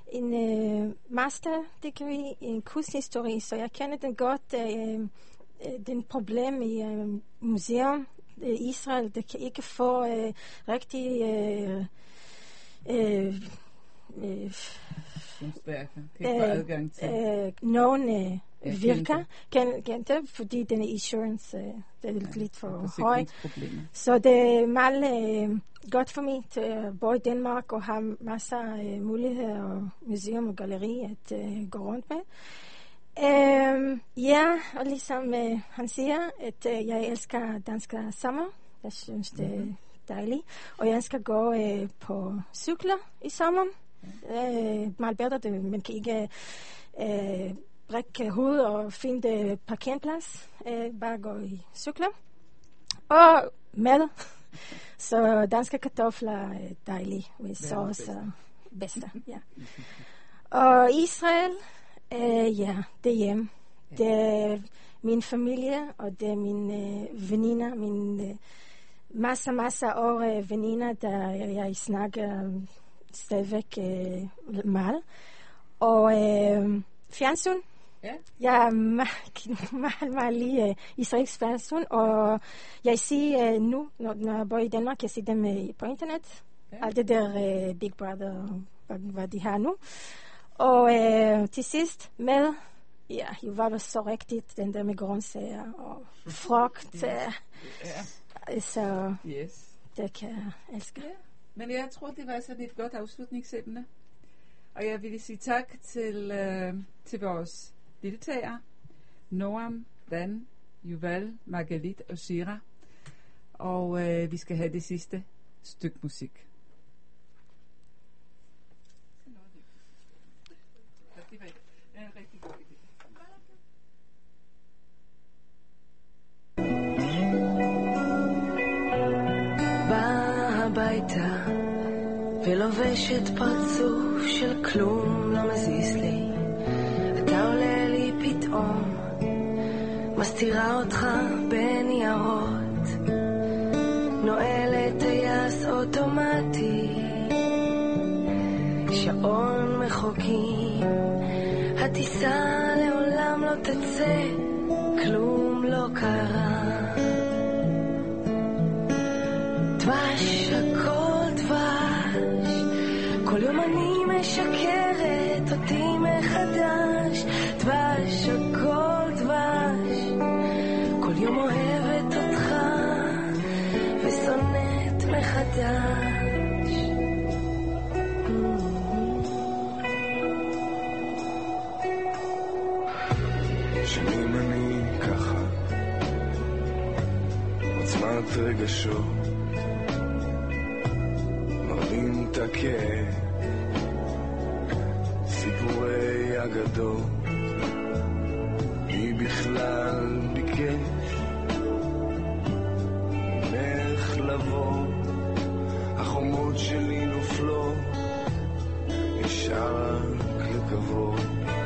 en uh, master degree i kunsthistorie, så jeg kender den godt, uh, uh, den problem i uh, museum i uh, Israel, det kan ikke få uh, rigtig uh, uh, uh, Kunstværker. Kan ikke få adgang til. Uh, nogen uh, virker, kan, kan det, fordi den er insurance, uh, det er ja, lidt for høj. Så det er meget uh, godt for mig til at bo i Danmark og have masser af uh, muligheder og museum og galleri at uh, gå rundt med. Uh, ja, og ligesom uh, han siger, at uh, jeg elsker danske sommer. Jeg synes, det er dejligt. Og jeg elsker at gå uh, på cykler i sommeren. Uh, meget bedre, det, man kan ikke uh, brække hovedet og finde parkeringsplads. Uh, bare gå i cykler. Og mad. Så danske kartofler er dejlige med sauce og bedste. Ja. Og Israel, uh, ja, det er hjem. Det er min familie, og det er mine uh, veninder, mine uh, masser, masser af uh, veninder, der jeg snakker um, stadigvæk uh, mal. Og uh, fjernsyn. Ja. Jeg er meget, meget, meget lige uh, israelsk fjernsyn, og jeg siger uh, nu, når, når jeg bor i Danmark, jeg ser dem uh, på internet. Ja. Alt det der uh, Big Brother, hvad, hvad de har nu. Og uh, til sidst med, ja, det var så rigtigt, den der med grøntsager og frugt. Ja. Uh, så yes. Det kan jeg elske. Ja. Men jeg tror, det var sådan et godt afslutningsemne. Og jeg vil sige tak til, øh, til vores deltagere, Noam, Dan, Yuval, Margalit og Shira. Og øh, vi skal have det sidste stykke musik. Det var en rigtig god idé. באה הביתה ולובשת פרצוף של כלום לא מזיז לי, אתה עולה לי פתאום, מסתירה אותך בניירות, נועלת טייס אוטומטי, שעון מחוקים, הטיסה לעולם לא תצא, כלום לא קרה, דבש, הכל דבש, כל יום אני משקרת אותי מחדש, דבש, הכל דבש, כל יום אוהבת אותך ושונאת מחדש. שנים אני ככה עוצמת רגשות מראים את הכאב, סיפורי אגדות, מי בכלל ביקש ממך לבוא, החומות שלי נופלות, נשאר רק לקוות,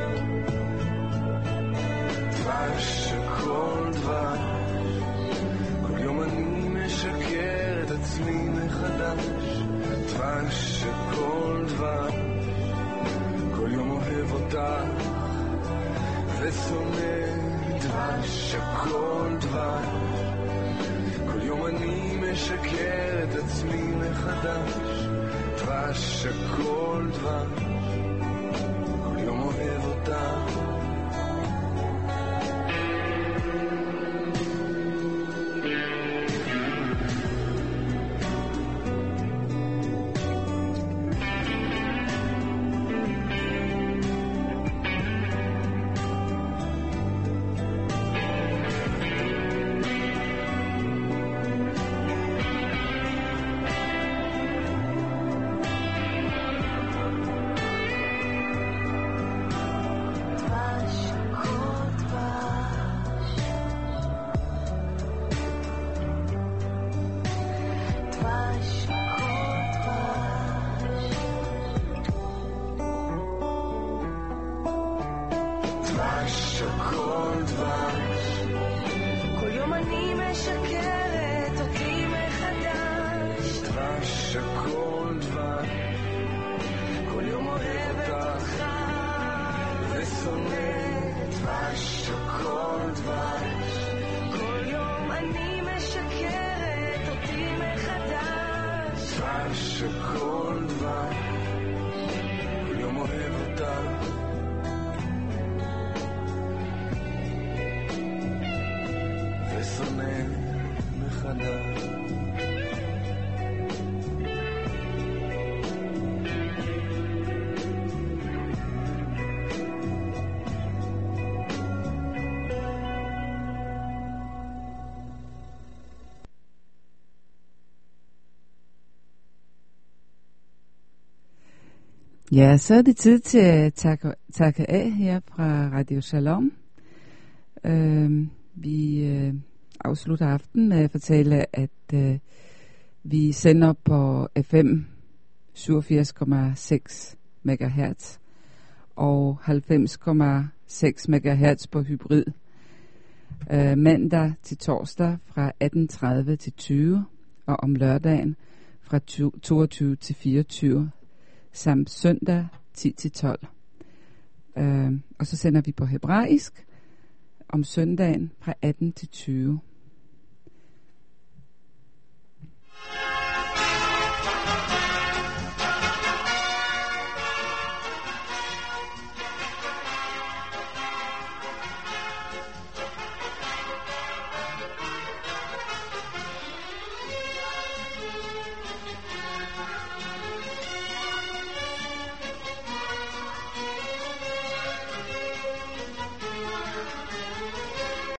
דבש, הכל דבש, כל יום אני משקר את עצמי מחדש, דבש, הכל דבש, כל יום אוהב אותך ושונא, דבש, הכל דבש, כל יום אני משקר את עצמי מחדש, דבש, הכל דבש, כל יום אוהב אותך. הכל דבש, כל יום אוהב אותך שונה מחדש. Ja, så er det tid til at takke, takke af her fra Radio Shalom. Øh, vi øh, afslutter aftenen med at fortælle, at øh, vi sender på F M syvogfirs komma seks megahertz og halvfems komma seks megahertz på hybrid. Øh, mandag til torsdag fra atten tredive til tyve, og om lørdagen fra toogtyve til fireogtyve, samt søndag ti til tolv. Øh, og så sender vi på hebraisk om søndagen fra atten til tyve.